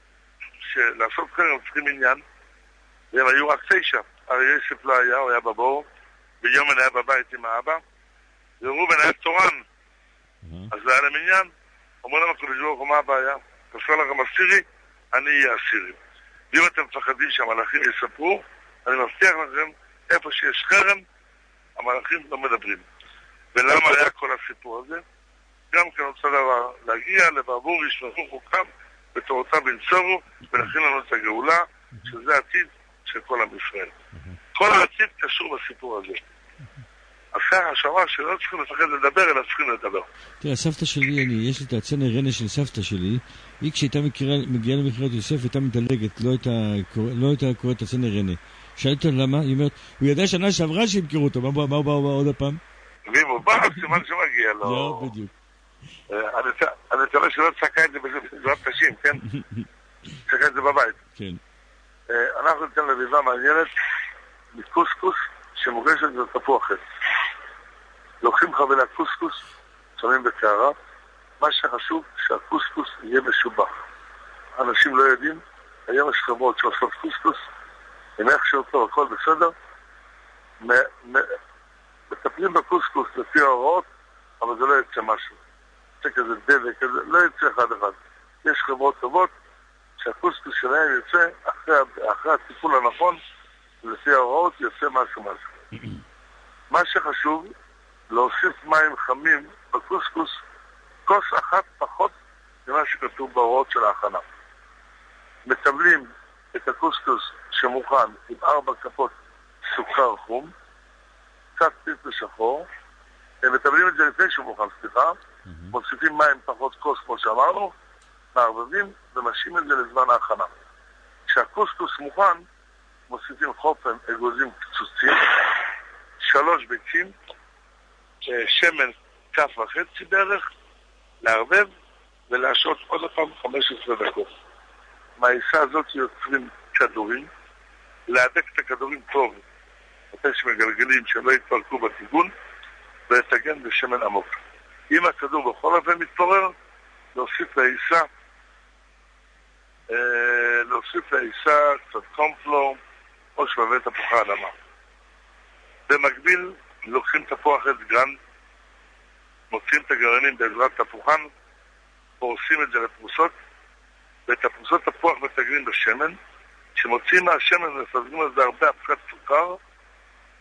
שלעשות חרם צריכים עניין, והם היו רק תשע. הרי יוסף לא היה, הוא היה בבור, ויומן היה בבית עם האבא, ורובן היה תורן, אז לא היה להם עניין. אומר להם הקדוש ברוך הוא, מה הבעיה? תעשה לכם אסירי, אני אהיה אסירי. ואם אתם מפחדים שהמלאכים יספרו, אני מבטיח לכם, איפה שיש חרם, המלאכים לא מדברים. ולמה היה כל הסיפור הזה? גם כן רוצה דבר, להגיע לברבור ישמחו חוקם בתורתם בנצורו, ולכן לנו את הגאולה, שזה העתיד של כל עם ישראל. כל העתיד קשור בסיפור הזה. אחרי השערה שלא צריכים לפחד לדבר, אלא צריכים לדבר. תראה, הסבתא שלי, אני, יש לי את הצנע רנה של סבתא שלי, היא כשהייתה מגיעה למכירת יוסף, הייתה מדלגת, לא הייתה, לא הייתה קוראת את הצנע רנה. שאלת למה? היא אומרת, הוא ידע שנה שעברה שימכרו אותו, מה הוא בא, הוא בא עוד הפעם? ואם הוא בא, סימן שמגיע לו. לא, בדיוק. אני תראה שלא תשקע את זה בעזרת נשים, כן? תשקע את זה בבית. כן. אנחנו ניתן לביבה מעניינת מקוסקוס שמוגשת בתפוח עץ. לוקחים חבילה קוסקוס, שמים בקערה, מה שחשוב שהקוסקוס יהיה משובח. אנשים לא יודעים, היום יש חברות שעושות קוסקוס, אם איכשהו טוב, הכל בסדר, מטפלים בקוסקוס לפי ההוראות, אבל זה לא יצא משהו. זה כזה דבק, כזה, לא יצא אחד אחד. יש חברות טובות שהקוסקוס שלהם יוצא אחרי, אחרי הטיפול הנכון, לפי ההוראות יוצא משהו משהו. מה שחשוב, להוסיף מים חמים בקוסקוס, כוס אחת פחות ממה שכתוב בהוראות של ההכנה. מטבלים את הקוסקוס שמוכן עם ארבע כפות סוכר חום, קצת פיפל שחור, הם מטבלים את זה לפני שהוא מוכן, סליחה, מוסיפים מים פחות כוס כמו שאמרנו, מערבבים ומשאים את זה לזמן ההכנה. כשהקוסקוס מוכן, מוסיפים חופן אגוזים קצוצים, שלוש ביצים, שמן כף וחצי בערך, לערבב ולהשעות עוד פעם חמש עשרה דקות. מהעיסה הזאת יוצרים כדורים, להדק את הכדורים טוב, מתי שמגלגלים שלא יתפרקו בטיגון, ולתגן בשמן עמוק. אם הכדור בכל אופן מתפורר, להוסיף לעיסה, אה, להוסיף לעיסה קצת קומפלור, או שבבי תפוחי אדמה. במקביל, לוקחים תפוח עץ גרנד, מוצאים את הגרעינים בעזרת תפוחן, פורסים את זה לפרוסות, ואת הפרוסות תפוח מתגנים בשמן, כשמוצאים מהשמן ומפזרים על זה הרבה הפחת סוכר,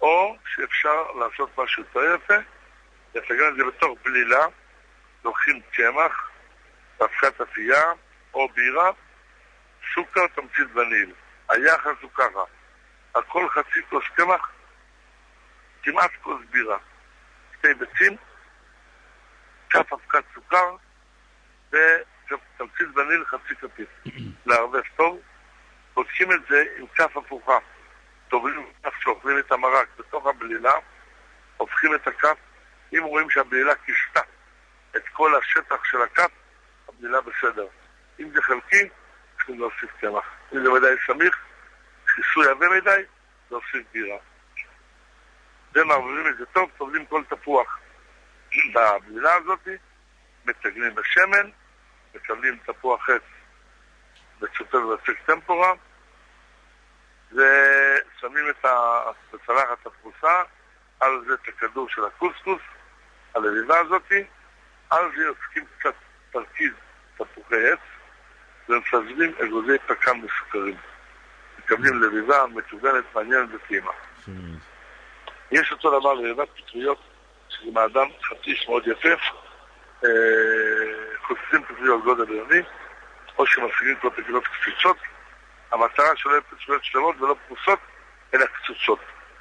או שאפשר לעשות משהו יותר יפה, לתגן את זה בתוך בלילה, לוקחים קמח, אבקת אפייה או בירה, סוכר, תמצית וניל. היחס הוא ככה, על כל חצי כוס קמח, כמעט כוס בירה, שתי ביצים, כף אבקת סוכר ותמצית וניל חצי כפית. לערבב טוב, בודקים את זה עם כף הפוכה, טובלים כף שאוכלים את המרק בתוך הבלילה, הופכים את הכף, אם רואים שהבלילה כיסתה את כל השטח של הכף, הבלילה בסדר. אם זה חלקי, צריכים להוסיף קמח. אם זה מדי סמיך, חיסוי עבה מדי, להוסיף בירה. ומערבבים את זה טוב, טובלים כל תפוח בבלילה הזאת, מתגנים בשמן, מקבלים תפוח חץ בצוטל ובצק טמפורה, ושמים את הצלחת הפרוסה, על זה את הכדור של הקוסקוס, הלביבה הזאת, על זה יוצקים קצת תרכיז תפוחי עץ, ומפזרים אגוזי פקם מסוכרים. מקבלים לביבה מטוגנת, מעניינת וטעימה. יש אותו דבר לביבת פטריות, שזה מאדם חטיש מאוד יפה, חוצצים פטריות גודל בינוני, או שמשיגים כל פטריות קציצות. המטרה שלא יהיו פטריות שלמות ולא פרוסות, אלא קצוצות.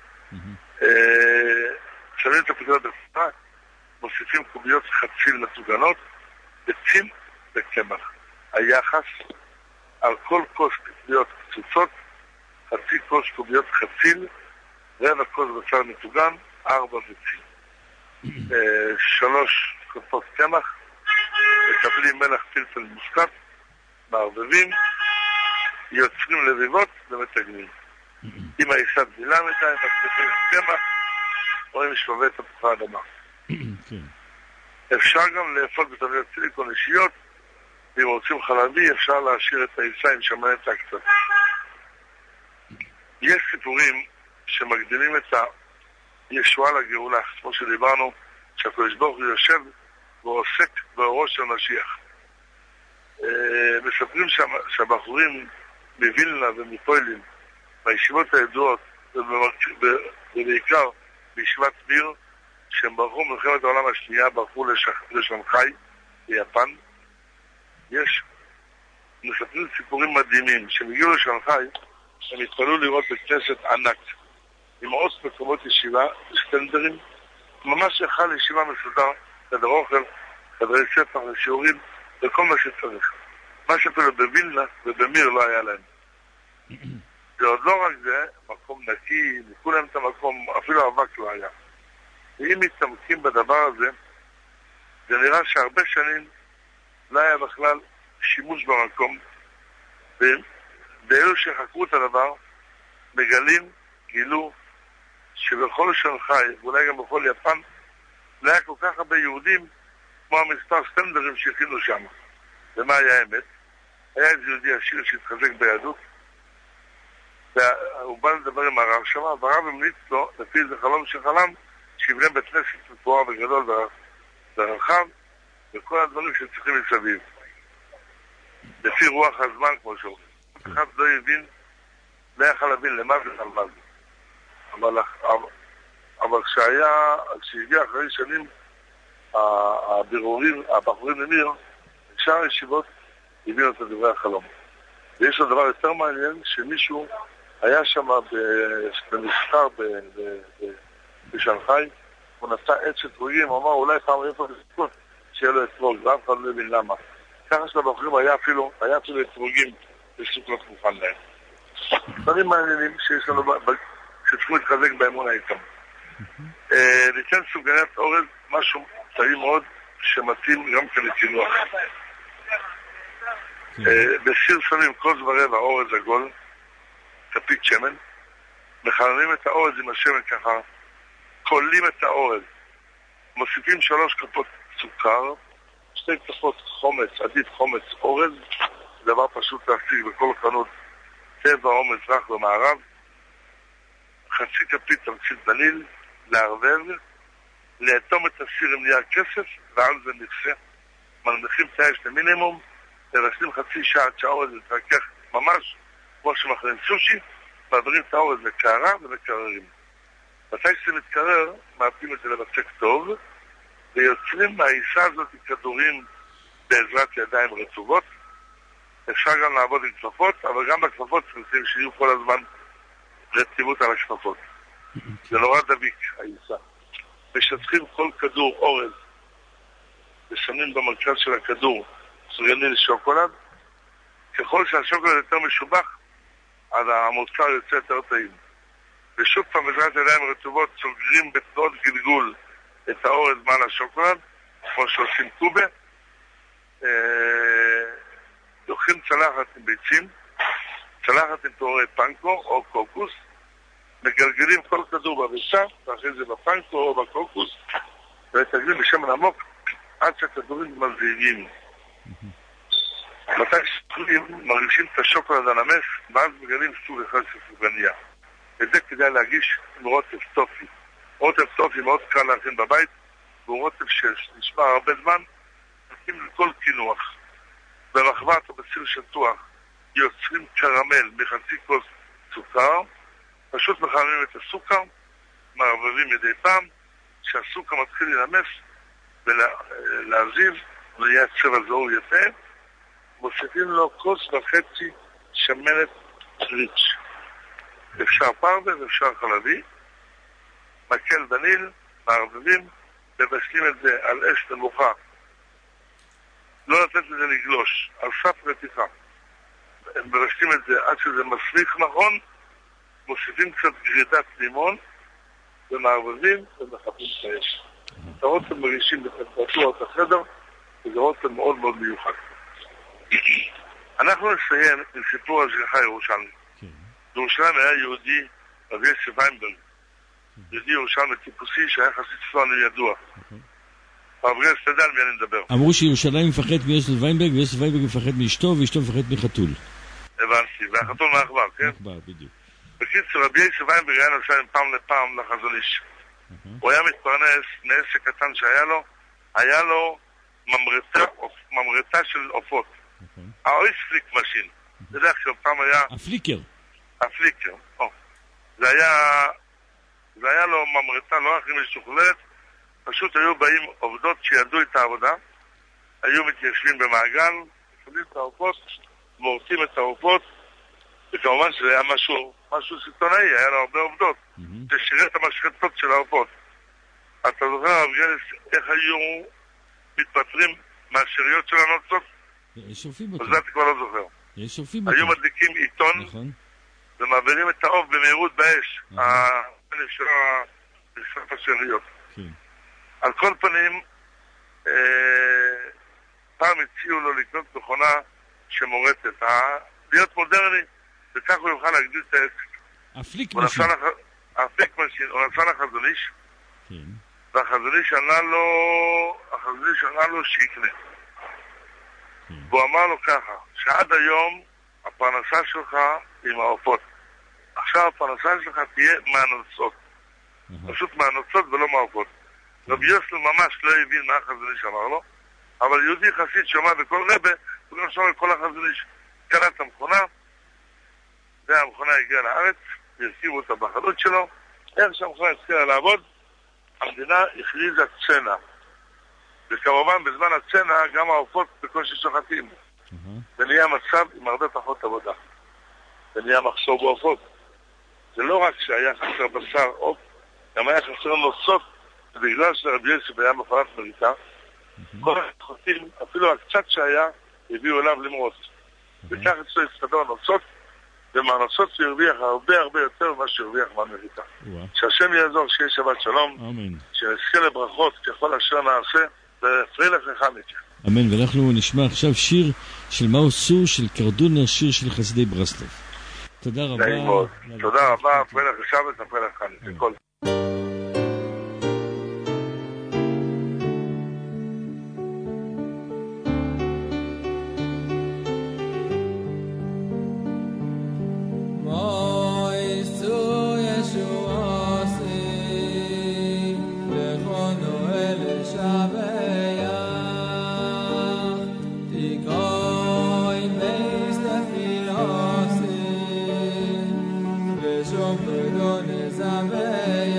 שמים את הפטריות בפטרה, מוסיפים קוביות חציל מטוגנות, ביצים וקמח. היחס על כל כוס פטריות קצוצות, חצי כוס קוביות חציל, רבע כוס בשר מטוגן, ארבע ביצים. שלוש כוסות קמח, מקבלים מלח פלפל מוסקת, מערבבים, יוצרים לביבות ומתגנים. אם העיסת בילה מדי, מצליחים קמח, או אם שווה תפוחי אדמה. אפשר גם לאפות בתבניות סיליקון אישיות, ואם רוצים חלבי, אפשר להשאיר את העיסה עם שמנת קצת. יש סיפורים שמגדילים את הישועה לגאולה, כמו שדיברנו, שהקדוש ברוך הוא יושב ועוסק באורו של משיח. מספרים שהבחורים מווילנה ומפוילין, בישיבות הידועות, ובעיקר בישיבת מיר, שהם ברחו מלחמת העולם השנייה, ברחו לשנגחאי, ביפן. יש, מספרים סיפורים מדהימים, שהם הגיעו לשנגחאי, הם התפללו לראות בכנסת ענק, עם עוד מקומות ישיבה, סטנדרים, ממש יכל ישיבה מסודר, חדר אוכל, חדרי ספר, שיעורים, וכל מה שצריך. מה שפלו בווילנה ובמיר לא היה להם. זה עוד לא רק זה, מקום נקי, ניקו להם את המקום, אפילו אבק לא היה. ואם מתעמקים בדבר הזה, זה נראה שהרבה שנים לא היה בכלל שימוש במקום, ואלו שחקרו את הדבר, מגלים, גילו, שבכל שנגחאי, ואולי גם בכל יפן, לא היה כל כך הרבה יהודים, כמו המספר סטנדרים שהכינו שם. ומה היה האמת? היה איזה יהודי עשיר שהתחזק ביהדות, והוא בא לדבר עם הרב שם, והרב המליץ לו, לפי איזה חלום שחלם, שיבנה בית כנסת מפואר וגדול ורחב, וכל הדברים שצריכים מסביב. לפי רוח הזמן, כמו שאומרים. אף אחד לא הבין, לא יכל להבין למה זה על מה זה. אבל, אבל כשהיה, כשהגיע אחרי שנים, הבירורים, הבחורים למיר, שאר הישיבות הבינו את דברי החלום. ויש לו דבר יותר מעניין, שמישהו היה שם במסחר בשנגחאי, הוא נשא עץ שטרוגים, הוא אמר, אולי פעם איפה לסיכון, שיהיה לו אתרוג, ואף אחד לא הבין למה. ככה של הבחורים היה אפילו, היה אפילו אתרוגים בסוכנות מוכן להם. דברים מעניינים שיש לנו, שצריכים להתחזק באמונה איתם. ניתן סוגניית אורז, משהו טעים מאוד, שמתאים גם כן לתינוח. בסיר שמים כוס ורבע אורז עגול, כפית שמן, מחממים את האורז עם השמן ככה, קולים את האורז, מוסיפים שלוש כפות סוכר, שתי כפות חומץ, עדיף חומץ אורז, דבר פשוט להשיג בכל חנות, טבע או מזרח במערב, חצי כפית תמצית וניל, לערבב, לאטום את הסיר עם נייר כסף, ועל זה מכסה, מנמיכים את האש למינימום, לרסים חצי שעה עד שהאורז מתרכך ממש, כמו שמכנים סושי, מעבירים את האורז לקערה ומקררים. מתי שזה מתקרר, מעטים את זה לבצק טוב, ויוצרים מהעיסה הזאת כדורים בעזרת ידיים רצובות. אפשר גם לעבוד עם כפפות, אבל גם בכפפות צריכים שיהיו כל הזמן רציבות על הכפפות. זה נורא דביק, העיסה. משטחים כל כדור אורז, ושמים במרכז של הכדור סגניל שוקולד. ככל שהשוקולד יותר משובח, אז המוצר יוצא יותר טעים. ושוב פעם, בעזרת ידיים רצובות, סוגרים בתנועות גלגול את האורז מעל השוקולד, כמו שעושים טובה. לוקחים צלחת עם ביצים, צלחת עם תאורי פנקו או קוקוס, מגלגלים כל כדור בביצה, ואחרי זה בפנקו או בקוקוס, ותגלים בשמן עמוק עד שהכדורים מזיגים. מתי שחולים מרגישים את השוקולד הנמס, ואז מגלים סוג אחד של סופגניה. את זה כדאי להגיש עם רוטב טופי. רוטב טופי מאוד קל להכין בבית, והוא רוטב שנשמע הרבה זמן, מתאים לכל קינוח. במחבת או בסיר שטוח יוצרים קרמל מחצי כוס סוכר, פשוט מחממים את הסוכר, מערבבים מדי פעם, שהסוכר מתחיל לנמס ולהזיז, ויהיה צבע זהור יפה, מוסיפים לו כוס וחצי שמנת ריץ'. אפשר פרווה ואפשר חלבי, מקל וניל, מערבבים, מבשלים את זה על אש נמוכה. לא לתת לזה לגלוש, על סף רתיחה. הם מבשלים את זה עד שזה מסריח נכון, מוסיפים קצת גרידת לימון, ומערבבים ומחפים את האש. את הרוטב מרישים בטמפרטורת החדר, וזה רוטב מאוד מאוד מיוחד. אנחנו נסיים עם סיפור השגחה ירושלמי. בירושלים היה יהודי, רבי יוסף ויינברג, יהודי ירושלמי טיפוסי שהיה חסיד צפון ידוע. רבי יוסף תדע על מי אני מדבר. אמרו שירושלים מפחד מיוסף ויינברג, ויוסף ויינברג מפחד מאשתו, ואשתו מפחד מחתול. הבנתי, והחתול מהעכבר, כן? עכבר, בדיוק. בקיצור, רבי יוסף ויינברג היה נוסע מפעם לפעם לחזון איש. הוא היה מתפרנס מעסק קטן שהיה לו, היה לו ממרטה של עופות. האויס פליק משין. זה יודע שפעם היה... הפליקר. הפליקר, או. זה היה... זה היה לו ממרטה לא הכי משוכללת, פשוט היו באים עובדות שידעו את העבודה, היו מתיישבים במעגל, מפעילים את העופות, מורטים את העופות, וכמובן שזה היה משהו, משהו סיטונאי, היה לו הרבה עובדות, זה שירת את המשחטות של העופות. אתה זוכר, הרב גלס, איך היו מתפטרים מהשאריות של הנוצות? שורפים אותו. אז זה אתה כבר לא זוכר. שורפים אותו. היו מדליקים עיתון, נכון. ומעבירים את העוף במהירות באש, לשרוף השאריות. כן. על כל פנים, פעם הציעו לו לקנות מכונה שמורטת, להיות מודרני, וכך הוא יוכל להגדיל את העסק. הפליק משין. הפליק משין, הוא נסע לחזון איש, כן. והחזון איש ענה לו, החזון איש ענה לו שיקנה. והוא אמר לו ככה, שעד היום הפרנסה שלך עם העופות. עכשיו הפרנסה שלך תהיה מהנוצות. פשוט מהנוצות ולא מהעופות. רבי יוסף ממש לא הבין מה החזון איש אמר לו, אבל יהודי חסיד שומע בכל רבה, הוא גם שומע כל החזון איש. קנה את המכונה, והמכונה הגיעה לארץ, והרכיבו אותה בחנות שלו. איך שהמכונה התחילה לעבוד, המדינה הכריזה צנע. וכמובן בזמן הצנע גם העופות בקושי שוחטים. ונהיה מצב עם הרבה פחות עבודה. ונהיה מחסור בעופות. זה לא רק שהיה חסר בשר עוף, גם היה חסר נוצות, ובגלל שרבי יוסף היה מפרט מריטה, כל החוטים, אפילו הקצת שהיה, הביאו אליו למרות. וכך אצלו הסתדר נוצות, ומהנוצות הוא הרוויח הרבה הרבה יותר ממה שהרוויח מהמריטה. שהשם יעזור, שיהיה שבת שלום, שנזכה לברכות ככל אשר נעשה, ופרילה חכמית. אמן, ואנחנו נשמע עכשיו שיר של מהו סור של קרדונר, שיר של חסידי ברסלב. תודה רבה. תודה רבה, פרילה חשבת, פרילה חכמית. כל Amen.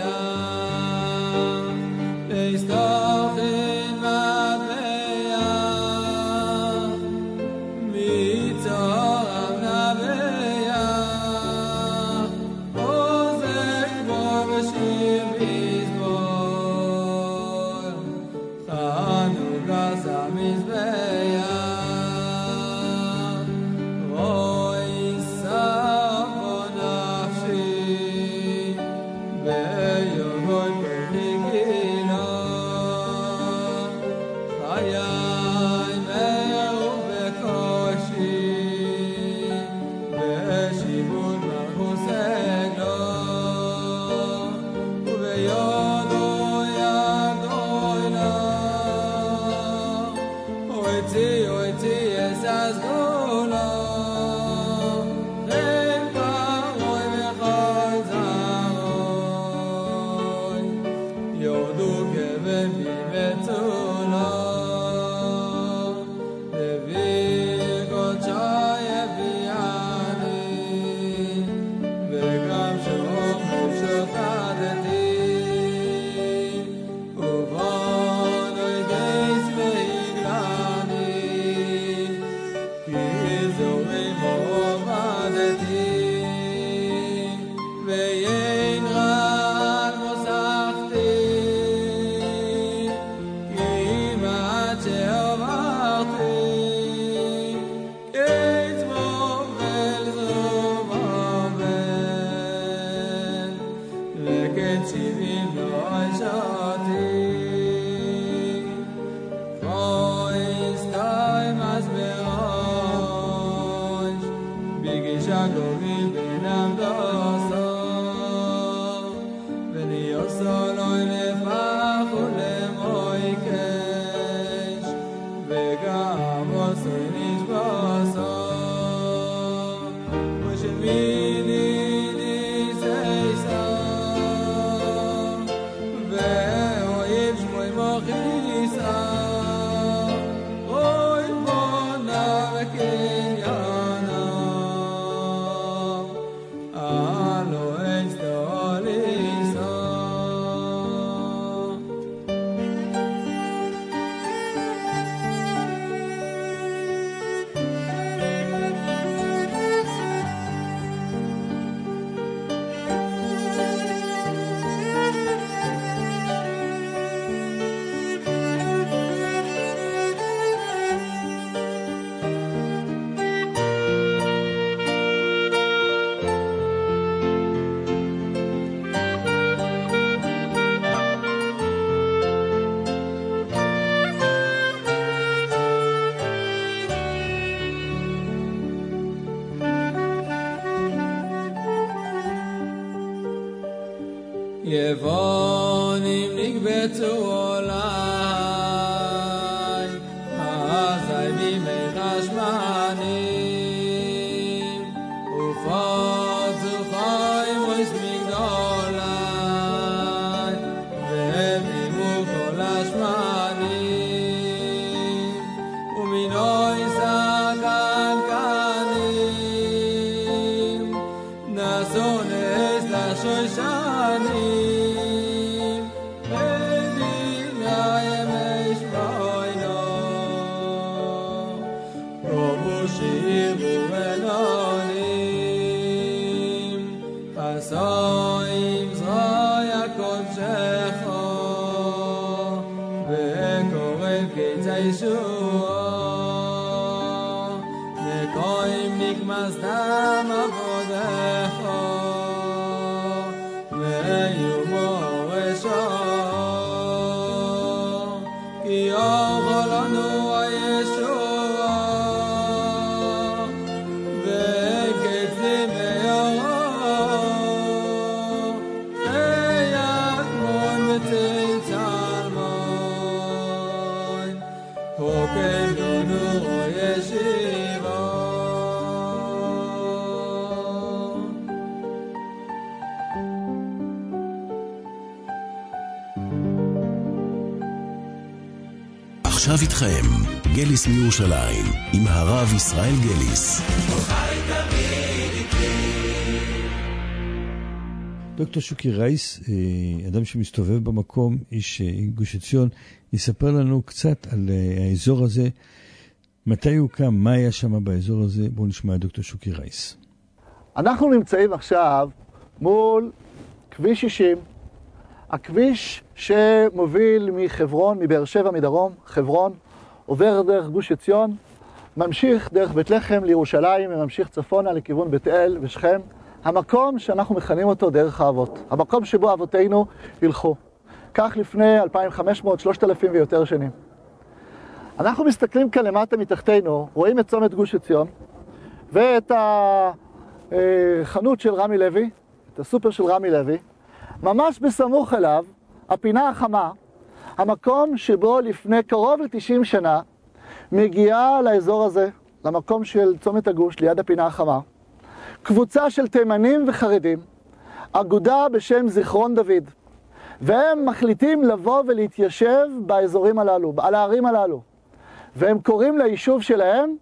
יבונים נקבצו עולי, אזי בימי חשמנים, ופוצו חיים ויש מגדולי, והבימו כל השמנים, ומינוי סקן קנים, נשאו נס לשוישנים, Soim zraya kodshecho ve'korev ketzayshua nekoim nikmas dam avodecho ve'yumoresho ki ocholanu hayeshua ve'ketzim me'yoro עכשיו איתכם, גליס מירושלים, עם הרב ישראל גליס. דוקטור שוקי רייס, אדם שמסתובב במקום, איש גוש עציון, יספר לנו קצת על האזור הזה, מתי הוא קם, מה היה שם באזור הזה. בואו נשמע דוקטור שוקי רייס. אנחנו נמצאים עכשיו מול כביש שישים, הכביש שמוביל מחברון, מבאר שבע מדרום, חברון, עובר דרך גוש עציון, ממשיך דרך בית לחם לירושלים וממשיך צפונה לכיוון בית אל ושכם, המקום שאנחנו מכנים אותו דרך האבות, המקום שבו אבותינו הלכו. כך לפני אלפיים וחמש מאות, שלושת אלפים ויותר שנים. אנחנו מסתכלים כאן למטה מתחתנו, רואים את צומת גוש עציון ואת החנות של רמי לוי, את הסופר של רמי לוי, ממש בסמוך אליו, הפינה החמה, המקום שבו לפני קרוב ל-תשעים שנה מגיעה לאזור הזה, למקום של צומת הגוש, ליד הפינה החמה, קבוצה של תימנים וחרדים, אגודה בשם זיכרון דוד, והם מחליטים לבוא ולהתיישב באזורים הללו, על הערים הללו, והם קוראים ליישוב שלהם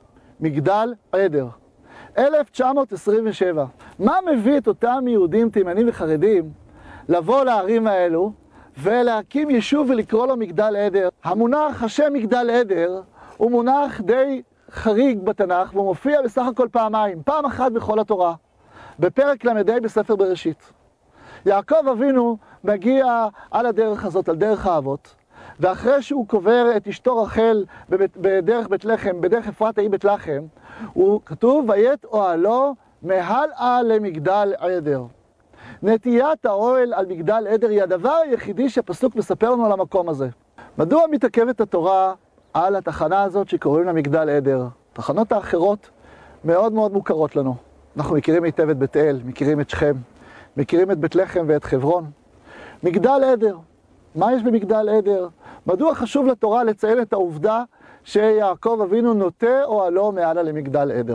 מגדל עדר. אלף תשע מאות עשרים ושבע. מה מביא את אותם יהודים, תימנים וחרדים לבוא לערים האלו ולהקים יישוב ולקרוא לו מגדל עדר? המונח, השם מגדל עדר, הוא מונח די חריג בתנ"ך, והוא מופיע בסך הכל פעמיים, פעם אחת בכל התורה, בפרק למדי בספר בראשית. יעקב אבינו מגיע על הדרך הזאת, על דרך האבות, ואחרי שהוא קובר את אשתו רחל בדרך בית לחם, בדרך אפרת האי בית לחם, הוא כתוב, ויית אוהלו מהלאה למגדל עדר. נטיית האוהל על מגדל עדר היא הדבר היחידי שהפסוק מספר לנו על המקום הזה. מדוע מתעכבת התורה על התחנה הזאת שקוראים לה מגדל עדר? התחנות האחרות מאוד מאוד מוכרות לנו. אנחנו מכירים היטב את בית אל, מכירים את שכם, מכירים את בית לחם ואת חברון. מגדל עדר, מה יש במגדל עדר? מדוע חשוב לתורה לציין את העובדה שיעקב אבינו נוטה אוהלו מעלה למגדל עדר?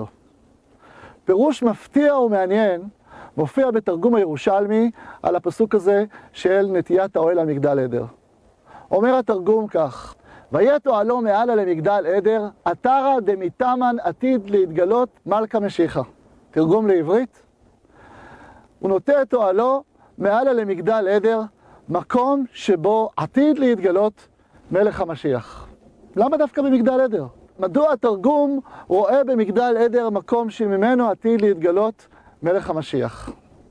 פירוש מפתיע ומעניין מופיע בתרגום הירושלמי על הפסוק הזה של נטיית האוהל על מגדל עדר. אומר התרגום כך, ויית אוהלו מעלה למגדל עדר, אתרא דמיתמן עתיד להתגלות מלכה משיחה. תרגום לעברית, הוא נוטה את אוהלו מעלה למגדל עדר, מקום שבו עתיד להתגלות מלך המשיח. למה דווקא במגדל עדר? מדוע התרגום רואה במגדל עדר מקום שממנו עתיד להתגלות מלך המשיח?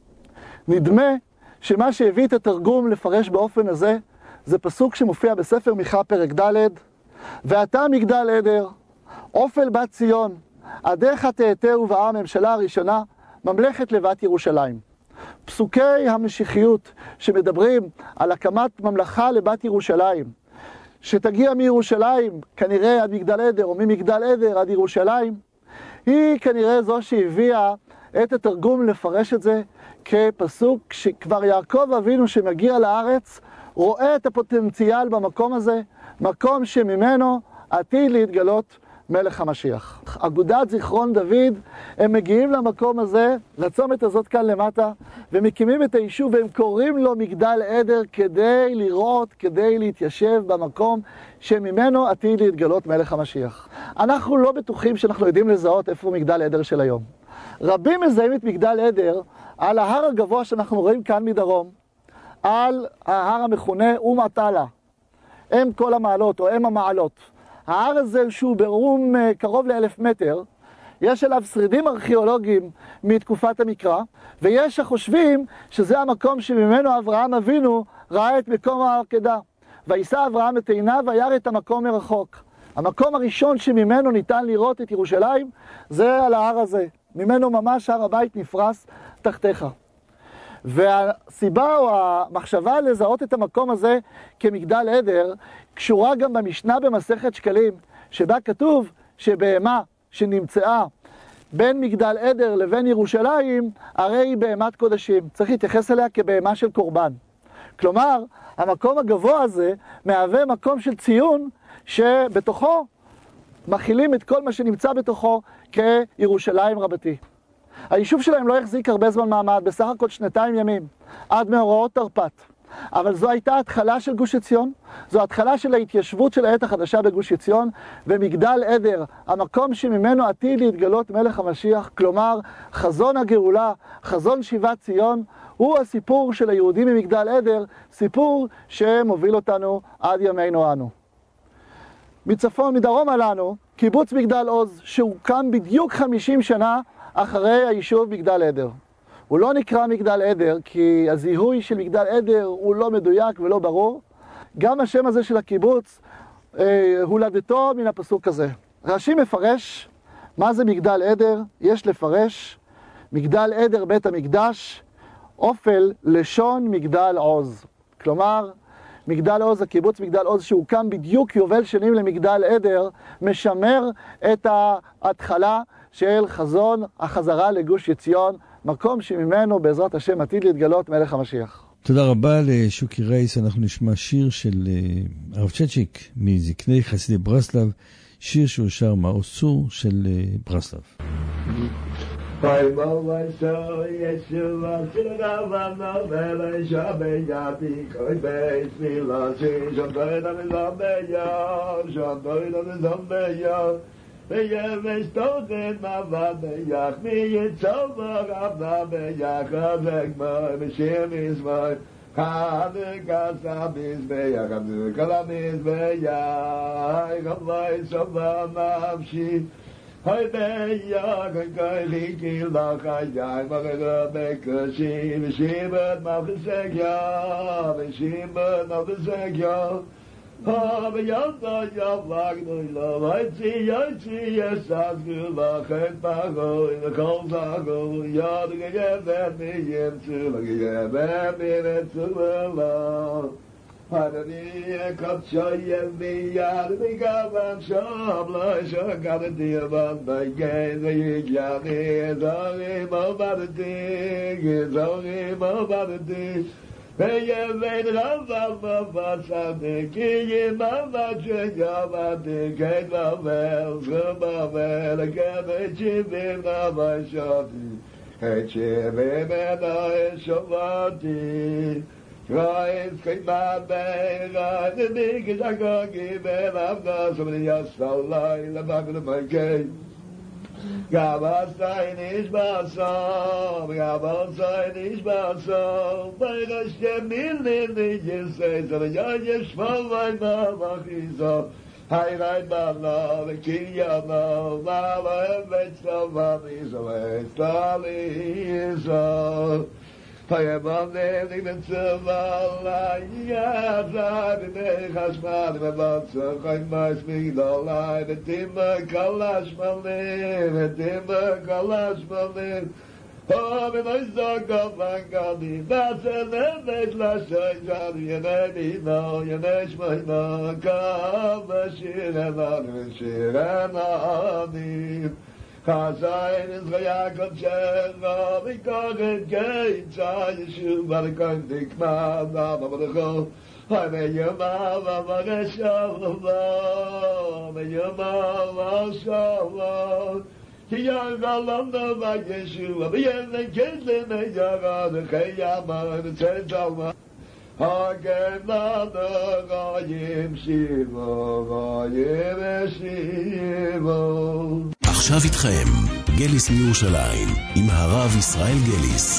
נדמה שמה שהביא את התרגום לפרש באופן הזה, זה פסוק שמופיע בספר מיכה פרק ד', ואתה מגדל עדר, אופל בת ציון, עדיך תאטה ובאה הממשלה הראשונה, ממלכת לבת ירושלים. פסוקי המשיחיות שמדברים על הקמת ממלכה לבת ירושלים, שתגיע מירושלים כנראה עד מגדל עדר, או ממגדל עדר עד ירושלים, היא כנראה זו שהביאה את התרגום לפרש את זה כפסוק שכבר יעקב אבינו שמגיע לארץ רואה את הפוטנציאל במקום הזה, מקום שממנו עתיד להתגלות מלך המשיח. אגודת זיכרון דוד, הם מגיעים למקום הזה, לצומת הזאת כאן למטה, ומקימים את היישוב, והם קוראים לו מגדל עדר כדי לראות, כדי להתיישב במקום שממנו עתיד להתגלות מלך המשיח. אנחנו לא בטוחים שאנחנו יודעים לזהות איפה מגדל עדר של היום. רבים מזהים את מגדל עדר על ההר הגבוה שאנחנו רואים כאן מדרום, על ההר המכונה אום עטאלה, אם כל המעלות או אם המעלות. ההר הזה שהוא ברום קרוב לאלף מטר, יש אליו שרידים ארכיאולוגיים מתקופת המקרא, ויש החושבים שזה המקום שממנו אברהם אבינו ראה את מקום העקדה. ויסע אברהם את עיניו וירא את המקום מרחוק. המקום הראשון שממנו ניתן לראות את ירושלים זה על ההר הזה. ממנו ממש הר הבית נפרס תחתיך. והסיבה או המחשבה לזהות את המקום הזה כמגדל עדר קשורה גם במשנה במסכת שקלים, שבה כתוב שבהמה שנמצאה בין מגדל עדר לבין ירושלים, הרי היא בהמת קודשים. צריך להתייחס אליה כבהמה של קורבן. כלומר, המקום הגבוה הזה מהווה מקום של ציון שבתוכו מכילים את כל מה שנמצא בתוכו כירושלים רבתי. היישוב שלהם לא החזיק הרבה זמן מעמד, בסך הכל שנתיים ימים, עד מאורעות תרפ"ט. אבל זו הייתה התחלה של גוש עציון, זו התחלה של ההתיישבות של העת החדשה בגוש עציון, ומגדל עדר, המקום שממנו עתיד להתגלות מלך המשיח, כלומר חזון הגאולה, חזון שיבת ציון, הוא הסיפור של היהודים ממגדל עדר, סיפור שמוביל אותנו עד ימינו אנו. מצפון, מדרום עלינו, קיבוץ מגדל עוז, שהוקם בדיוק חמישים שנה אחרי היישוב מגדל עדר. הוא לא נקרא מגדל עדר כי הזיהוי של מגדל עדר הוא לא מדויק ולא ברור. גם השם הזה של הקיבוץ אה, הולדתו מן הפסוק הזה. רש"י מפרש מה זה מגדל עדר. יש לפרש מגדל עדר בית המקדש, אופל לשון מגדל עוז. כלומר, מגדל עוז, הקיבוץ מגדל עוז שהוקם בדיוק יובל שנים למגדל עדר, משמר את ההתחלה של חזון החזרה לגוש עציון, מקום שממנו בעזרת השם עתיד להתגלות מלך המשיח. תודה רבה לשוקי רייס. אנחנו נשמע שיר של uh, הרב צ'צ'יק מזקני חסידי ברסלב, שיר שהוא שר מעוז צור של uh, ברסלב. By my soul, Yeshua, Sinagavana, Vela, Shabe, Yati, Koi, Beis, Mila, Shabbat, and Zambeya, Shabbat, and Zambeya, Beyemesh, Token, Mavadeyach, me, Yitzova, Rabnabeyach, Azekma, Mishim, Ismail, Hanukkah, Sabis, Beyach, Abdukalam, Isbeyach, Gavai, Sova, Mavshi, Hay beya kay liki la kaya magaga bekashi mishibat mafsegya mishibat mafsegya ha beyanda ya lag no la hay ti ya ti yesas gula khat bago in the kolzago ya de ge me yem tu la ge me tu la Hadani kapchayem mi yad mi gavan shabla shagad divan bagay the yadi zagi mabadi zagi mabadi Beye veid lava mabasade ki mabadje yavade ke lavel zbavel ke chivim navashadi he chivim na shavati Rise, keep my bag, the big is a go give it up, the somebody else so lie, the back of my gate. Gavastein is my song, Gavastein is my song, by the Shemil in the Jis says, and the Yajish for my mama, he's up. I ride my love, the king of love, Mama, and Vetsa, Mami's away, Stali is up. I am on the limits of Allah, yes, I did a husband, my bouncer, I must be the light, a timber, Kalash Malin, a timber, Kalash Malin. Oh, when I saw God, my God, that's an endless last night, you know, you know, my no, come, the shit and on the shit and on Chazayin is Yaakov Sheva, V'koget Geitza, Yeshuv, V'alekoim Dikma, V'avavadachol, V'yoma, V'avadashava, V'yoma, V'asava, Kiyar Galanda, V'yeshuv, V'yevne Kizlim, V'yagad, V'cheyama, V'tzenzalma, Hagem Lada, V'yim Shiva, V'yim Shiva. עכשיו איתכם, גליס מירושלים, עם הרב ישראל גליס.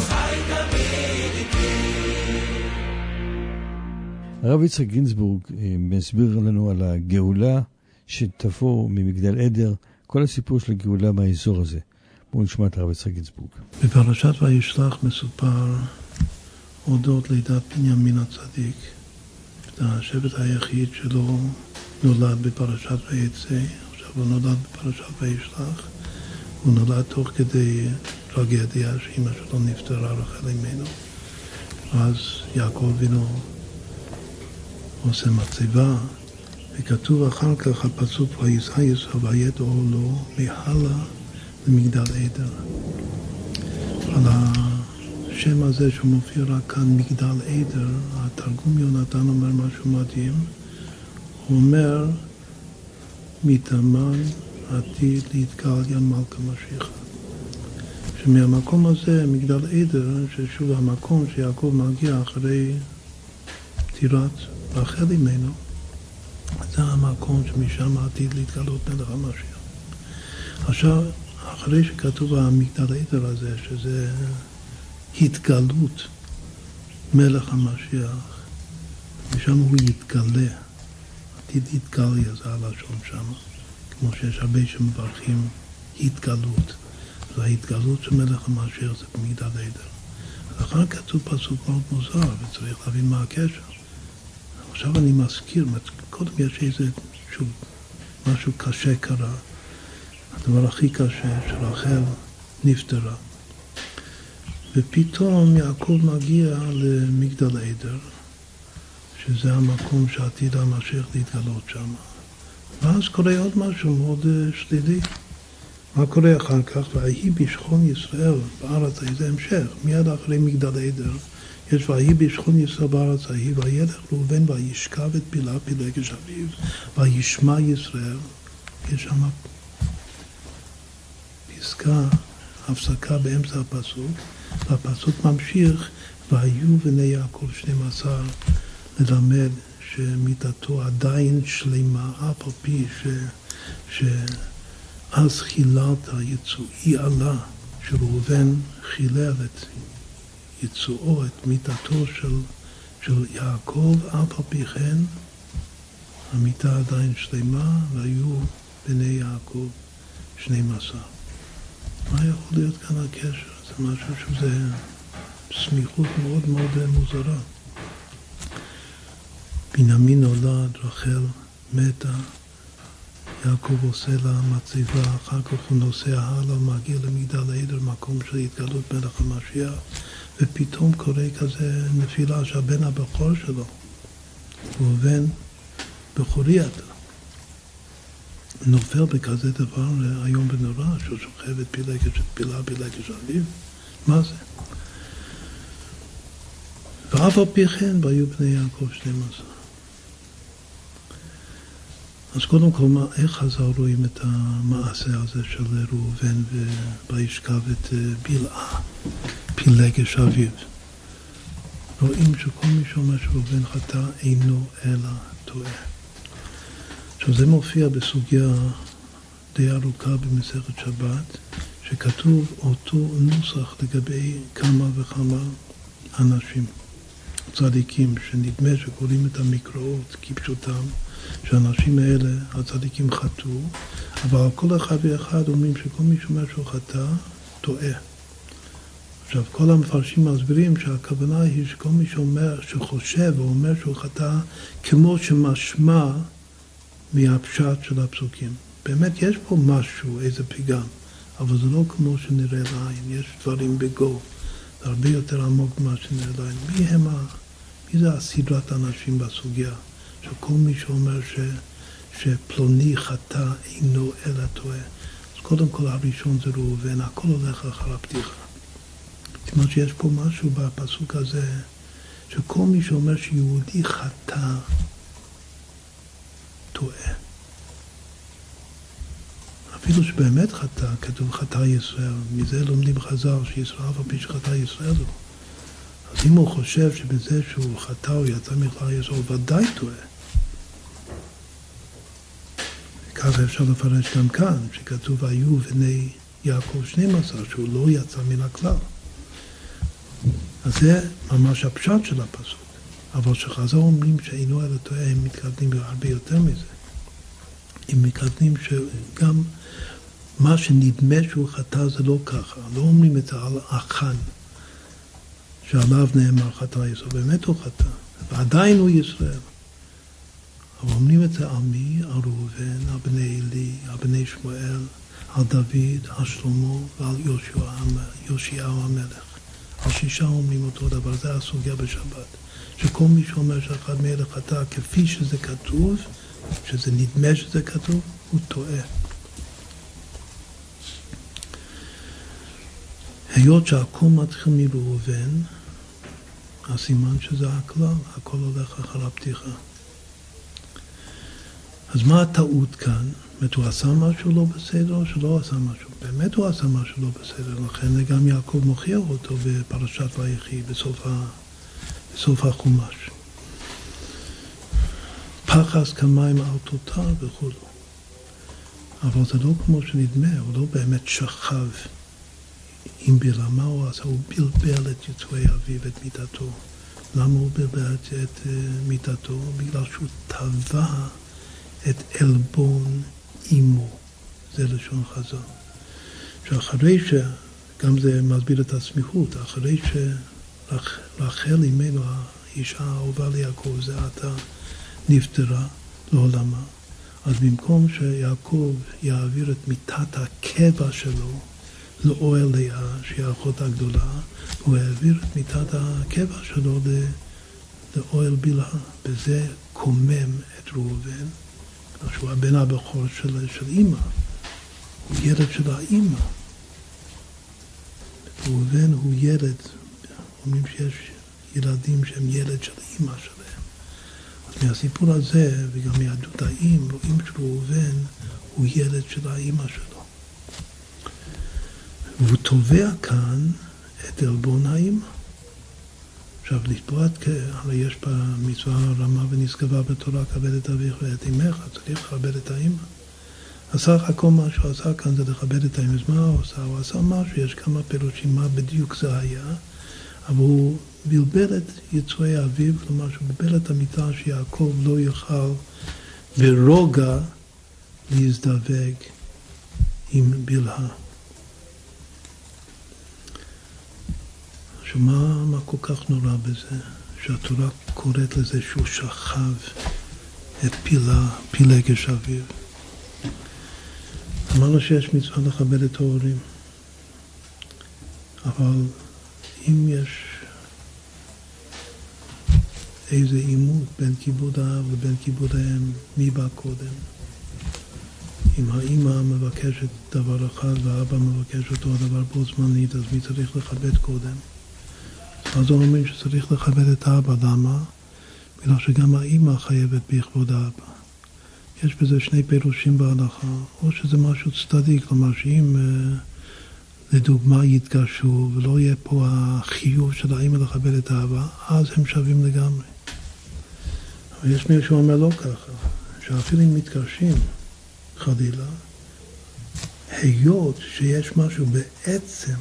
הרב יצחק גינזבורג מסביר לנו על הגאולה שתבוא ממגדל עדר, כל הסיפור של הגאולה מהאזור הזה. בואו נשמע את הרב יצחק גינזבורג. בפרשת וישלח מסופר אודות לידת בנימין הצדיק, השבט היחיד שלו נולד בפרשת ויצא. הוא נולד בפרשת וישלח, הוא נולד תוך כדי טרגדיה שאמא שלו נפטרה רחל אימנו. אז יעקב אבינו עושה מצבה, וכתוב אחר כך הפסוק ויישא יסוף וידעו לו מהלה למגדל עדר. על השם הזה שמופיע רק כאן מגדל עדר, התרגום יונתן אומר משהו מדהים. הוא אומר מתאמן עתיד להתגליה מלכה משיחה. שמהמקום הזה, מגדל עדר, ששוב המקום שיעקב מגיע אחרי פטירת רחל אימנו, זה המקום שמשם עתיד להתגלות מלך המשיח. עכשיו, אחרי שכתוב המגדל עדר הזה, שזה התגלות מלך המשיח, משם הוא יתגלה. עתיד התגליה זה הלשון שם, כמו שיש הרבה שמברכים התגלות. וההתגלות של מלך המשיח זה במגדל עדר. אז אחר כתוב פסוק מאוד מוזר, וצריך להבין מה הקשר. עכשיו אני מזכיר, קודם יש איזה, שוב, משהו קשה קרה, הדבר הכי קשה, שרחל נפטרה. ופתאום יעקב מגיע למגדל עדר, שזה המקום שעתיד המשיח להתגלות שם. ואז קורה עוד משהו מאוד שלילי. מה קורה אחר כך? ויהי בשכון ישראל בארץ ההיא, זה המשך, מיד אחרי מגדל עדר, יש ויהי בשכון ישראל בארץ ההיא, וילך ראובן וישכב את בלהה פילגש אביו, וישמע ישראל. יש שם פסקה, הפסקה באמצע הפסוק, והפסוק ממשיך, והיו בני יעקב שנים עשר, ללמד שמיתתו עדיין שלמה, אף על פי ש... ש... אז חיללת יצואי עלה, שראובן חילל את יצואו, את מיתתו של, של יעקב, אף על פי כן, המיתה עדיין שלמה, והיו בני יעקב שנים עשר. מה יכול להיות כאן הקשר? זה משהו שזה סמיכות מאוד מאוד מוזרה. בנימין נולד, רחל מתה, יעקב עושה לה מצבה, אחר כך הוא נוסע הלאה, מגיע למגדל עדר, מקום של התגלות מלך המשיח, ופתאום קורה כזה נפילה שהבן הבכור שלו, ראובן בכורי אתה, נופל בכזה דבר היום ונורא, שהוא שוכב את פילגש, את בלהה פילגש אביו. מה זה? ואף על פי כן, והיו בני יעקב שנים עשר. אז קודם כל, איך חז"ל רואים את המעשה הזה של ראובן וישכב את בלהה, פילגש אביו? רואים שכל מי שאומר שראובן חטא אינו אלא טועה. עכשיו זה מופיע בסוגיה די ארוכה במסכת שבת, שכתוב אותו נוסח לגבי כמה וכמה אנשים, צדיקים, שנדמה שקוראים את המקראות כפשוטם, שהאנשים האלה, הצדיקים חטאו, אבל כל אחד ואחד אומרים שכל מי שאומר שהוא חטא, טועה. עכשיו, כל המפרשים מסבירים שהכוונה היא שכל מי שאומר, שחושב או אומר שהוא חטא, כמו שמשמע מהפשט של הפסוקים. באמת יש פה משהו, איזה פגם, אבל זה לא כמו שנראה לעין, יש דברים בגו, זה הרבה יותר עמוק ממה שנראה לעין. מי הם ה... מי זה הסדרת האנשים בסוגיה? שכל מי שאומר ש... שפלוני חטא אינו אלא טועה. אז קודם כל הראשון זה ראובן, הכל הולך אחר הפתיחה. זאת אומרת שיש פה משהו בפסוק הזה, שכל מי שאומר שיהודי חטא, טועה. אפילו שבאמת חטא, כתוב חטא ישראל, מזה לומדים חז"ל שישראל אף על פי שחטא ישראל זו. אז אם הוא חושב שבזה שהוא חטא או יצא מכלל ישראל, הוא ודאי טועה. ככה אפשר לפרש גם כאן, שכתוב היו בני יעקב שנים עשר, שהוא לא יצא מן הכלל. אז זה ממש הפשט של הפסוק. אבל שחז"ל אומרים שאינו אלא טועה, הם מתכוונים הרבה יותר מזה. הם מתכוונים שגם מה שנדמה שהוא חטא זה לא ככה. לא אומרים את זה על אחן, שעליו נאמר חטא ישראל. באמת הוא חטא, ועדיין הוא ישראל. אבל אומרים את זה על מי? על ראובן, על בני אלי, על בני שמואל, על דוד, על שלמה ועל יאשיהו המלך. על שישה אומרים אותו דבר, זה הסוגיה בשבת. שכל מי שאומר שאחד מאלה חטא כפי שזה כתוב, שזה נדמה שזה כתוב, הוא טועה. היות שהכל מתחיל מראובן, הסימן שזה הכלל, הכל הולך אחר הפתיחה. אז מה הטעות כאן? זאת אומרת, הוא עשה משהו לא בסדר או שלא עשה משהו? באמת הוא עשה משהו לא בסדר, לכן גם יעקב מוכיח אותו בפרשת ויחי, בסוף, ה... בסוף החומש. פחז כמים על תותר וכו'. אבל זה לא כמו שנדמה, הוא לא באמת שכב עם בלהה. מה הוא עשה? הוא בלבל את יצואי אביו, את מיתתו. למה הוא בלבל את, את uh, מיתתו? בגלל שהוא טבע את אלבון אימו. זה לשון חז"ל. שאחרי ש... גם זה מסביר את הסמיכות, אחרי שרחל אימנו, האישה האהובה ליעקב, זה עתה נפטרה לעולמה. אז במקום שיעקב יעביר את מיטת הקבע שלו לאוהל לאה, שהיא האחות הגדולה, הוא העביר את מיטת הקבע שלו לאוהל בלהה. וזה קומם את ראובן, שהוא הבן הבכור של, של אימא. הוא ילד של האימא. ראובן הוא ילד, אומרים שיש ילדים שהם ילד של אימא שלהם. אז מהסיפור הזה, וגם מיהדות האם, רואים שראובן הוא ילד של האימא שלו. והוא תובע כאן את עלבון האימא. עכשיו, לתבוע את, הרי יש במצווה רמה ונשגבה בתורה, כבד את אביך ואת אמך, צריך לכבד את האימא. עשה הכל מה שהוא עשה כאן זה לכבד את האמא. אז מה הוא עשה? הוא עשה משהו, יש כמה פירושים מה בדיוק זה היה, אבל הוא בלבל את יצואי אביו, כלומר שהוא בלבל את המיטה שיעקב לא יוכל ברוגע להזדווג עם בלהה. עכשיו, מה, מה כל כך נורא בזה? שהתורה קוראת לזה שהוא שכב את פילה, פילגש אביו. אמרנו שיש מצווה לכבד את ההורים, אבל אם יש איזה עימות בין כיבוד האב לבין כיבוד האם, מי בא קודם? אם האמא מבקשת דבר אחד והאבא מבקש אותו הדבר בו זמנית, אז מי צריך לכבד קודם? אז אומרים שצריך לכבד את האבא. למה? בגלל שגם האמא חייבת בכבוד האבא. יש בזה שני פירושים בהלכה, או שזה משהו צדדי, כלומר שאם לדוגמה יתגשו ולא יהיה פה החיוב של האמא לכבד את האבא, אז הם שווים לגמרי. אבל יש מי שאומר לא ככה, שאפילו אם מתגשים חלילה, היות שיש משהו בעצם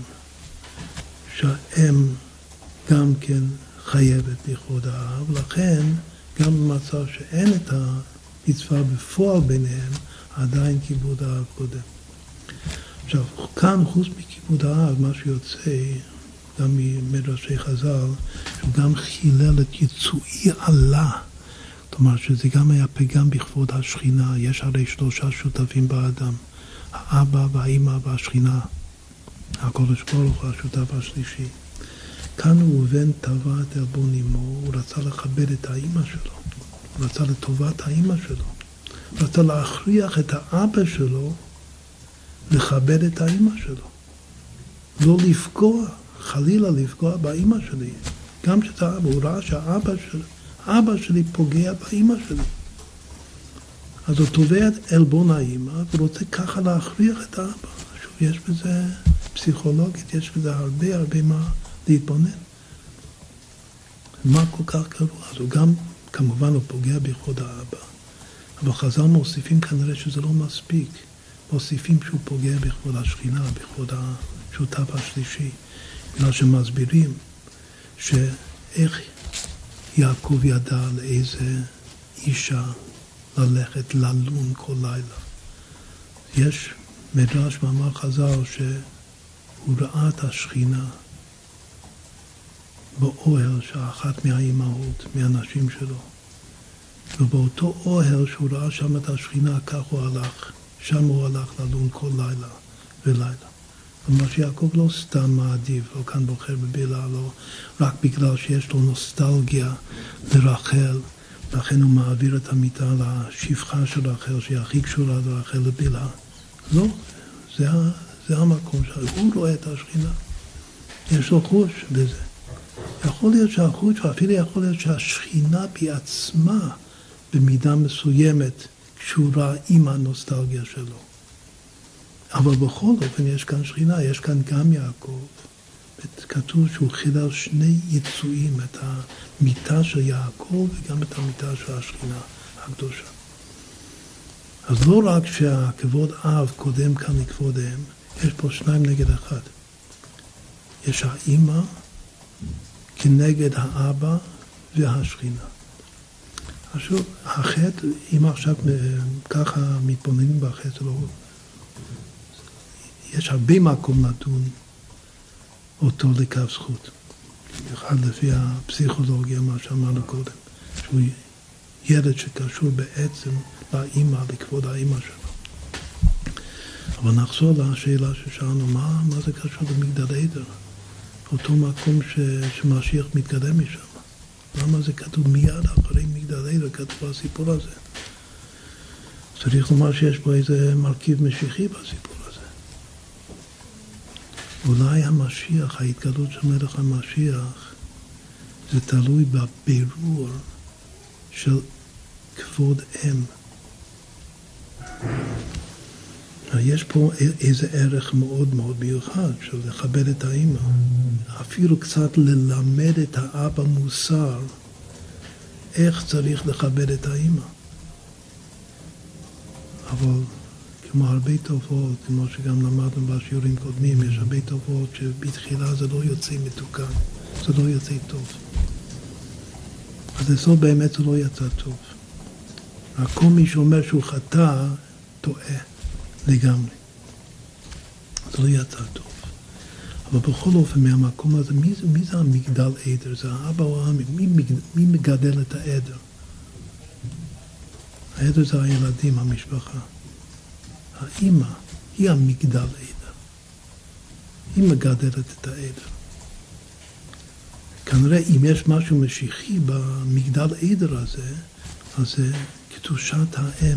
שהאם גם כן חייבת בכבוד האב, לכן גם במצב שאין את ה... מצווה בפועל ביניהם, עדיין כיבוד האב קודם. עכשיו, כאן חוץ מכיבוד האב, מה שיוצא, גם ממדרשי חז"ל, שהוא גם חילל את יצואי עלה. כלומר, שזה גם היה פגם בכבוד השכינה. יש הרי שלושה שותפים באדם, האבא והאמא והשכינה. הקדוש ברוך הוא השותף השלישי. כאן הוא בן תבע את עלבון אמו, הוא רצה לכבד את האמא שלו. הוא רצה לטובת האמא שלו. הוא רצה להכריח את האבא שלו לכבד את האמא שלו. לא לפגוע, חלילה לפגוע באמא שלי. גם שזה האבא, הוא ראה שהאבא שלי, האבא שלי פוגע באמא שלי. אז הוא תובע את עלבון האמא ורוצה ככה להכריח את האבא. שוב, יש בזה פסיכולוגית, יש בזה הרבה הרבה מה להתבונן. מה כל כך גרוע? אז הוא גם כמובן הוא פוגע בכבוד האבא, אבל חז"ל מוסיפים כנראה שזה לא מספיק, מוסיפים שהוא פוגע בכבוד השכינה, בכבוד השותף השלישי, בגלל שמסבירים שאיך יעקב ידע לאיזה אישה ללכת ללון כל לילה. יש מדרש מאמר חז"ל שהוא ראה את השכינה באוהל שאחת מהאימהות, מהנשים שלו. ובאותו אוהל שהוא ראה שם את השכינה, כך הוא הלך, שם הוא הלך ללון כל לילה ולילה. כלומר שיעקב לא סתם מעדיף, לא כאן בוחר בבלהה, לא רק בגלל שיש לו נוסטלגיה לרחל, לכן הוא מעביר את המיטה לשפחה של רחל, שהיא הכי קשורה לרחל לבלהה. לא, זה, זה המקום שהוא רואה את השכינה. יש לו חוש בזה. יכול להיות שהחוש, ואפילו יכול להיות שהשכינה בעצמה, במידה מסוימת, קשורה עם הנוסטלגיה שלו. אבל בכל אופן יש כאן שכינה, יש כאן גם יעקב. כתוב שהוא חילל שני יצואים, את המיטה של יעקב וגם את המיטה של השכינה הקדושה. אז לא רק שהכבוד אב קודם כאן לכבוד אם, יש פה שניים נגד אחד. יש האמא כנגד האבא והשכינה. עכשיו, החטא, אם עכשיו ככה מתבוננים בחטא, לא, יש הרבה מקום לדון אותו לכף זכות. אחד לפי הפסיכולוגיה, מה שאמרנו קודם, שהוא ילד שקשור בעצם לאמא, לכבוד האמא שלו. אבל נחזור לשאלה ששאלנו, מה, מה זה קשור למגדל עדר? אותו מקום ש, שמשיח מתקדם משם. למה זה כתוב מיד אחרי מגדל עדר, כתוב הסיפור הזה? צריך לומר שיש בו איזה מרכיב משיחי בסיפור הזה. אולי המשיח, ההתגלות של מלך המשיח, זה תלוי בבירור של כבוד אם. יש פה איזה ערך מאוד מאוד מיוחד של לכבד את האמא. אפילו קצת ללמד את האבא מוסר איך צריך לכבד את האמא. אבל כמו הרבה תופעות, כמו שגם למדנו בשיעורים קודמים, יש הרבה תופעות שבתחילה זה לא יוצא מתוקן, זה לא יוצא טוב. אז לסוף באמת זה לא יצא טוב. רק כל מי שאומר שהוא חטא, טועה לגמרי. זה לא יצא טוב. אבל בכל אופן, מהמקום הזה, מי, מי זה המגדל עדר? זה האבא או האמא? מי, מי מגדל את העדר? העדר זה הילדים, המשפחה. האמא היא המגדל עדר. היא מגדלת את העדר. כנראה אם יש משהו משיחי במגדל עדר הזה, אז זה קדושת האם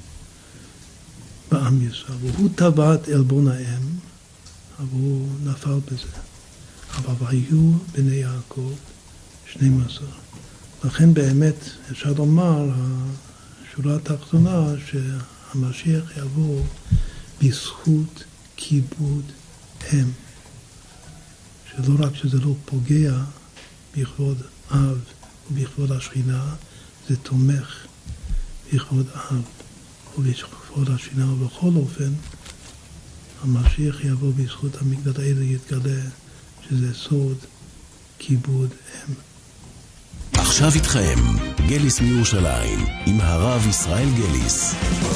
בעם ישראל. והוא טבע את עלבון האם, אבל הוא נפל בזה. אבל היו בני יעקב שנים עשר. לכן באמת אפשר לומר, השורה התחתונה, שהמשיח יבוא בזכות כיבוד אם. שלא רק שזה לא פוגע בכבוד אב ובכבוד השכינה, זה תומך בכבוד אב ובכבוד השכינה. ובכל אופן, המשיח יבוא בזכות המגדל עדר, יתגלה שזה סוד כיבוד אם. עכשיו איתכם, גליס מירושלים, עם הרב ישראל גליס.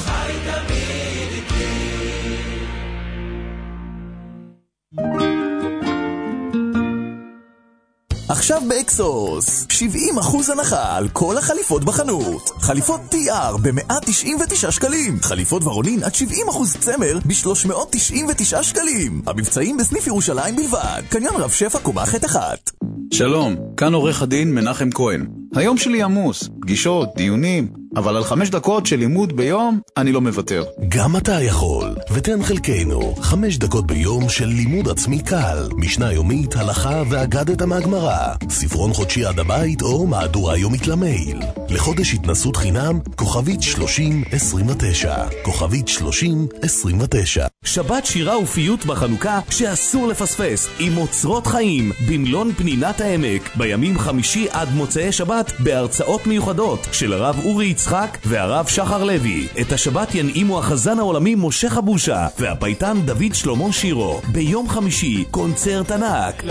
עכשיו באקסוס, שבעים אחוז הנחה על כל החליפות בחנות. חליפות טי אר ב-מאה תשעים ותשעה שקלים. חליפות ורולין עד שבעים אחוז צמר ב-שלוש מאות תשעים ותשעה שקלים. המבצעים בסניף ירושלים בלבד. קניון רב שפע קומה ח' אחת. שלום, כאן עורך הדין מנחם כהן. היום שלי עמוס, פגישות, דיונים, אבל על חמש דקות של לימוד ביום אני לא מוותר. גם אתה יכול, ותן חלקנו חמש דקות ביום של לימוד עצמי קל, משנה יומית, הלכה ואגדת מהגמרא, ספרון חודשי עד הבית או מהדורה יומית למייל. לחודש התנסות חינם, כוכבית שלושים עשרים ותשע, כוכבית שלושים עשרים ותשע. שבת שירה ופיות בחנוכה שאסור לפספס, עם אוצרות חיים במלון פנינת העמק, בימים חמישי עד מוצאי שבת, בהרצאות מיוחדות של הרב אורי יצחק והרב שחר לוי. את השבת ינעימו החזן העולמי משה חבושה והפייטן דוד שלמה שירו. ביום חמישי קונצרט ענק.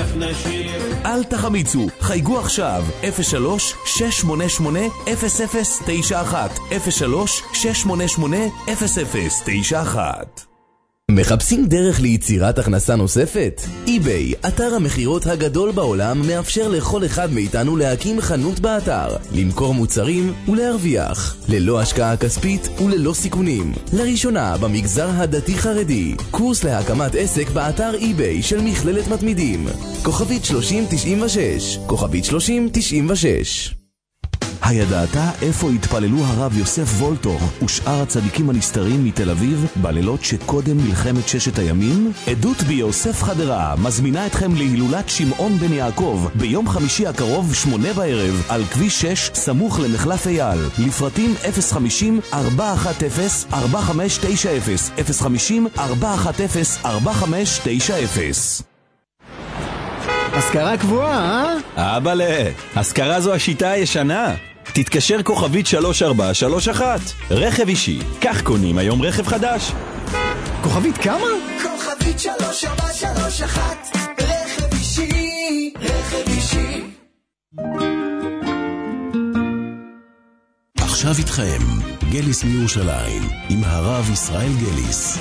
אל תחמיצו, חייגו עכשיו אפס שלוש שש שמונה שמונה אפס אפס תשע אחת אפס שלוש שש שמונה שמונה אפס אפס תשע אחת. מחפשים דרך ליצירת הכנסה נוספת? eBay, אתר המחירות הגדול בעולם, מאפשר לכל אחד מאיתנו להקים חנות באתר, למכור מוצרים ולהרוויח, ללא השקעה כספית וללא סיכונים. לראשונה במגזר הדתי-חרדי, קורס להקמת עסק באתר eBay של מכללת מתמידים. כוכבית שלושים תשעים ושש, כוכבית שלושים תשעים ושש. הידעת איפה התפללו הרב יוסף וולטור ושאר הצדיקים הנסתרים מתל אביב בלילות שקודם מלחמת ששת הימים? עדות ביוסף חדרה מזמינה אתכם להילולת שמעון בן יעקב ביום חמישי הקרוב שמונה בערב על כביש שש סמוך למחלף אייל. לפרטים אפס חמישים ארבע אחת אפס ארבע חמש תשע אפס אפס חמישים ארבע אחת אפס ארבע חמש תשע אפס. השכרה קבועה, אה? אבאלה, השכרה זו השיטה הישנה. תתקשר כוכבית שלוש ארבע שלוש אחת. רכב אישי, כך קונים היום רכב חדש. כוכבית כמה? כוכבית שלוש ארבע שלוש אחת. רכב אישי, רכב אישי. עכשיו איתכם, גליס מירושלים, עם הרב ישראל גליס.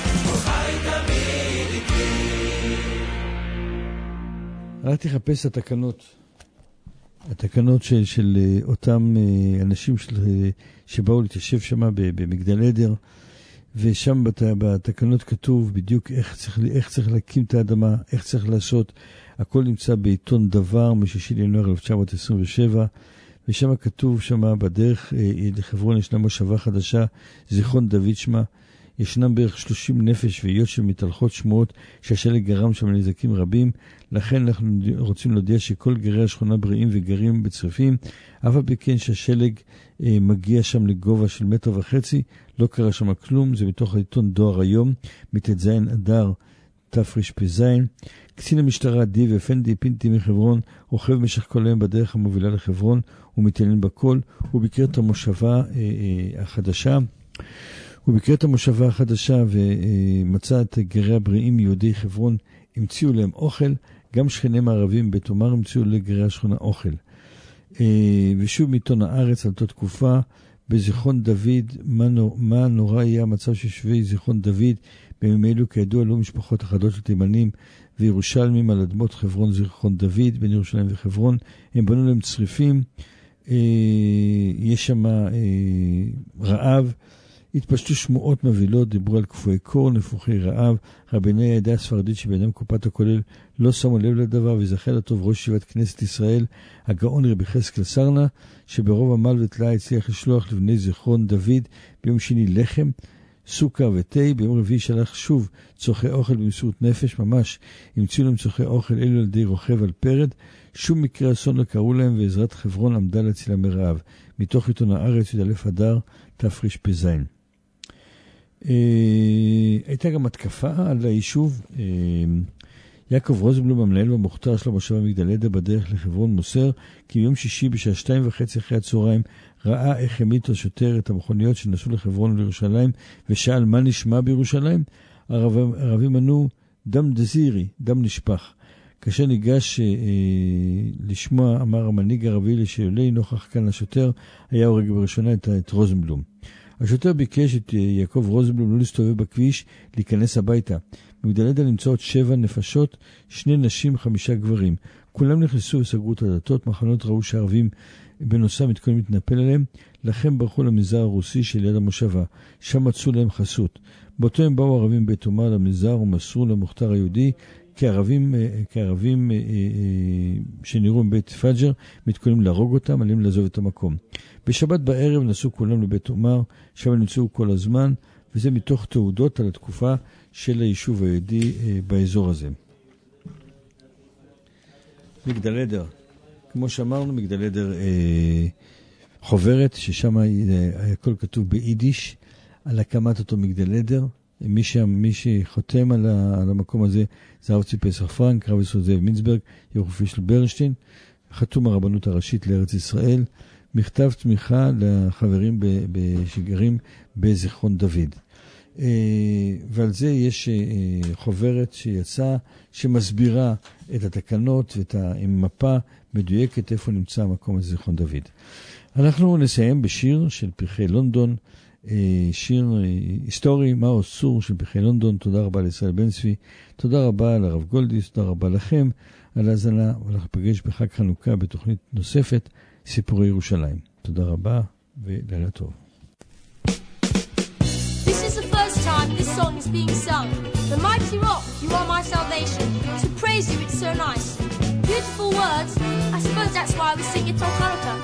הלכתי לחפש את התקנות. התקנות של, של אותם אנשים של, שבאו להתיישב שם במגדל עדר, ושם בת, בתקנות כתוב בדיוק איך צריך, איך צריך להקים את האדמה, איך צריך לעשות. הכל נמצא בעיתון דבר משישי לינואר אלף תשע מאות עשרים ושבע, ושם כתוב שם בדרך לחברון ישנה מושבה חדשה, זיכרון דוד שמה. ישנם בערך שלושים נפש והיות שמתהלכות שמועות שהשלג גרם שם נזקים רבים, לכן אנחנו רוצים להודיע שכל גרי השכונה בריאים וגרים בצריפים, אף על פי כן שהשלג אה, מגיע שם לגובה של מטר וחצי, לא קרה שם כלום, זה מתוך העיתון דואר היום, מתת זין אדר תפ"פ. קצין המשטרה די ופנדי פינטי מחברון רוכב במשך כל היום בדרך המובילה לחברון, הוא מתעניין בכל, הוא ביקר את המושבה אה, אה, החדשה, הוא ביקר את המושבה החדשה ומצא את גרי הבריאים יהודי חברון, המציאו להם אוכל, גם שכנים הערבים בית אומר המציאו לגרי השכונה אוכל. ושוב מעיתון הארץ על אותה תקופה, בזיכרון דוד, מה, נור, מה נורא יהיה המצב של שווי זיכרון דוד, בימים אלו כידוע עלו משפחות אחדות של תימנים וירושלמים על אדמות חברון זיכרון דוד, בין ירושלים וחברון, הם בנו להם צריפים, יש שם רעב, התפשטו שמועות מבילות, דיברו על כפוי קור, נפוחי רעב, רבני העדה הספרדית שביניהם קופת הכולל לא שמו לב לדבר, וזכה לטוב ראש ישיבת כנסת ישראל, הגאון רבי חזקאל סרנה, שברוב עמל ותלאה הצליח לשלוח לבני זיכרון דוד ביום שני לחם, סוכר ותה, ביום רביעי שלח שוב צורכי אוכל במסירות נפש, ממש המציאו להם צורכי אוכל אלו על ידי רוכב על פרד, שום מקרה אסון לא קראו להם, ועזרת חברון עמדה להצילה מרעב. מתוך עיתון הארץ, י"א אדר תרפ"ז. הייתה גם התקפה על היישוב. יעקב רוזנבלום, המנהל במוכתר של המושבה מגדל עדר בדרך לחברון, מוסר כי ביום שישי בשעה שתיים וחצי אחרי הצהריים ראה איך העמיד השוטר את המכוניות שנסעו לחברון ולירושלים ושאל מה נשמע בירושלים. הערבים, הערבים ענו דם דזירי, דם נשפך. כאשר ניגש אה, לשמוע, אמר המנהיג הערבי לשאולי נוכח כאן השוטר, היה הורג בראשונה את, את רוזנבלום. השוטר ביקש את יעקב רוזנבלום לא להסתובב בכביש, להיכנס הביתה. במגדל עדר נמצאות שבע נפשות, שני נשים, חמישה גברים. כולם נכנסו וסגרו את הדלתות, מחנות ראו שהערבים בנוסם מתכוננים להתנפל עליהם, לכן ברחו למנזר הרוסי של יד המושבה, שם מצאו להם חסות. באותו הם באו ערבים בית אומר למנזר ומסרו למוכתר היהודי, כערבים, כערבים שנראו מבית פג'ר, מתכוננים להרוג אותם, עליהם לעזוב את המקום. בשבת בערב נסעו כולם לבית אומר, שם נמצאו כל הזמן, וזה מתוך תעודות על התקופה של היישוב היהודי באזור הזה. מגדל עדר, כמו שאמרנו, מגדל עדר אה, חוברת, ששם הכל כתוב ביידיש, על הקמת אותו מגדל עדר. מי, שם, מי שחותם על, ה, על המקום הזה זה הרב צבי פסח פרנק, רב יסוד זאב מינסברג, ירחו פישל ברנשטיין, חתום הרבנות הראשית לארץ ישראל, מכתב תמיכה לחברים ב, ב, שגרים בזיכרון דוד. ועל זה יש חוברת שיצאה, שמסבירה את התקנות ואת המפה מדויקת איפה נמצא המקום הזה זיכרון דוד. אנחנו נסיים בשיר של פרחי לונדון, שיר היסטורי, מהו אסור של פרחי לונדון. תודה רבה לישראל בן צבי, תודה רבה לרב גולדיס, תודה רבה לכם על ההזנה, ואנחנו פגש בחג חנוכה בתוכנית נוספת, סיפורי ירושלים. תודה רבה ולילה טוב. This is the first time this song is being sung. The mighty rock, you are my salvation. To praise you, it's so nice. Beautiful words, I suppose that's why we sing it on Hanukkah.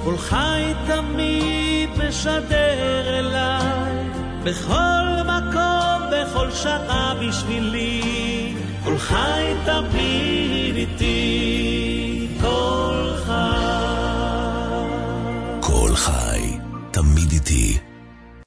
כל חי תמיד משדר אליי, בכל מקום, בכל שעה בשבילי, כל חי תמיד איתי, כל חי. כל חי תמיד איתי.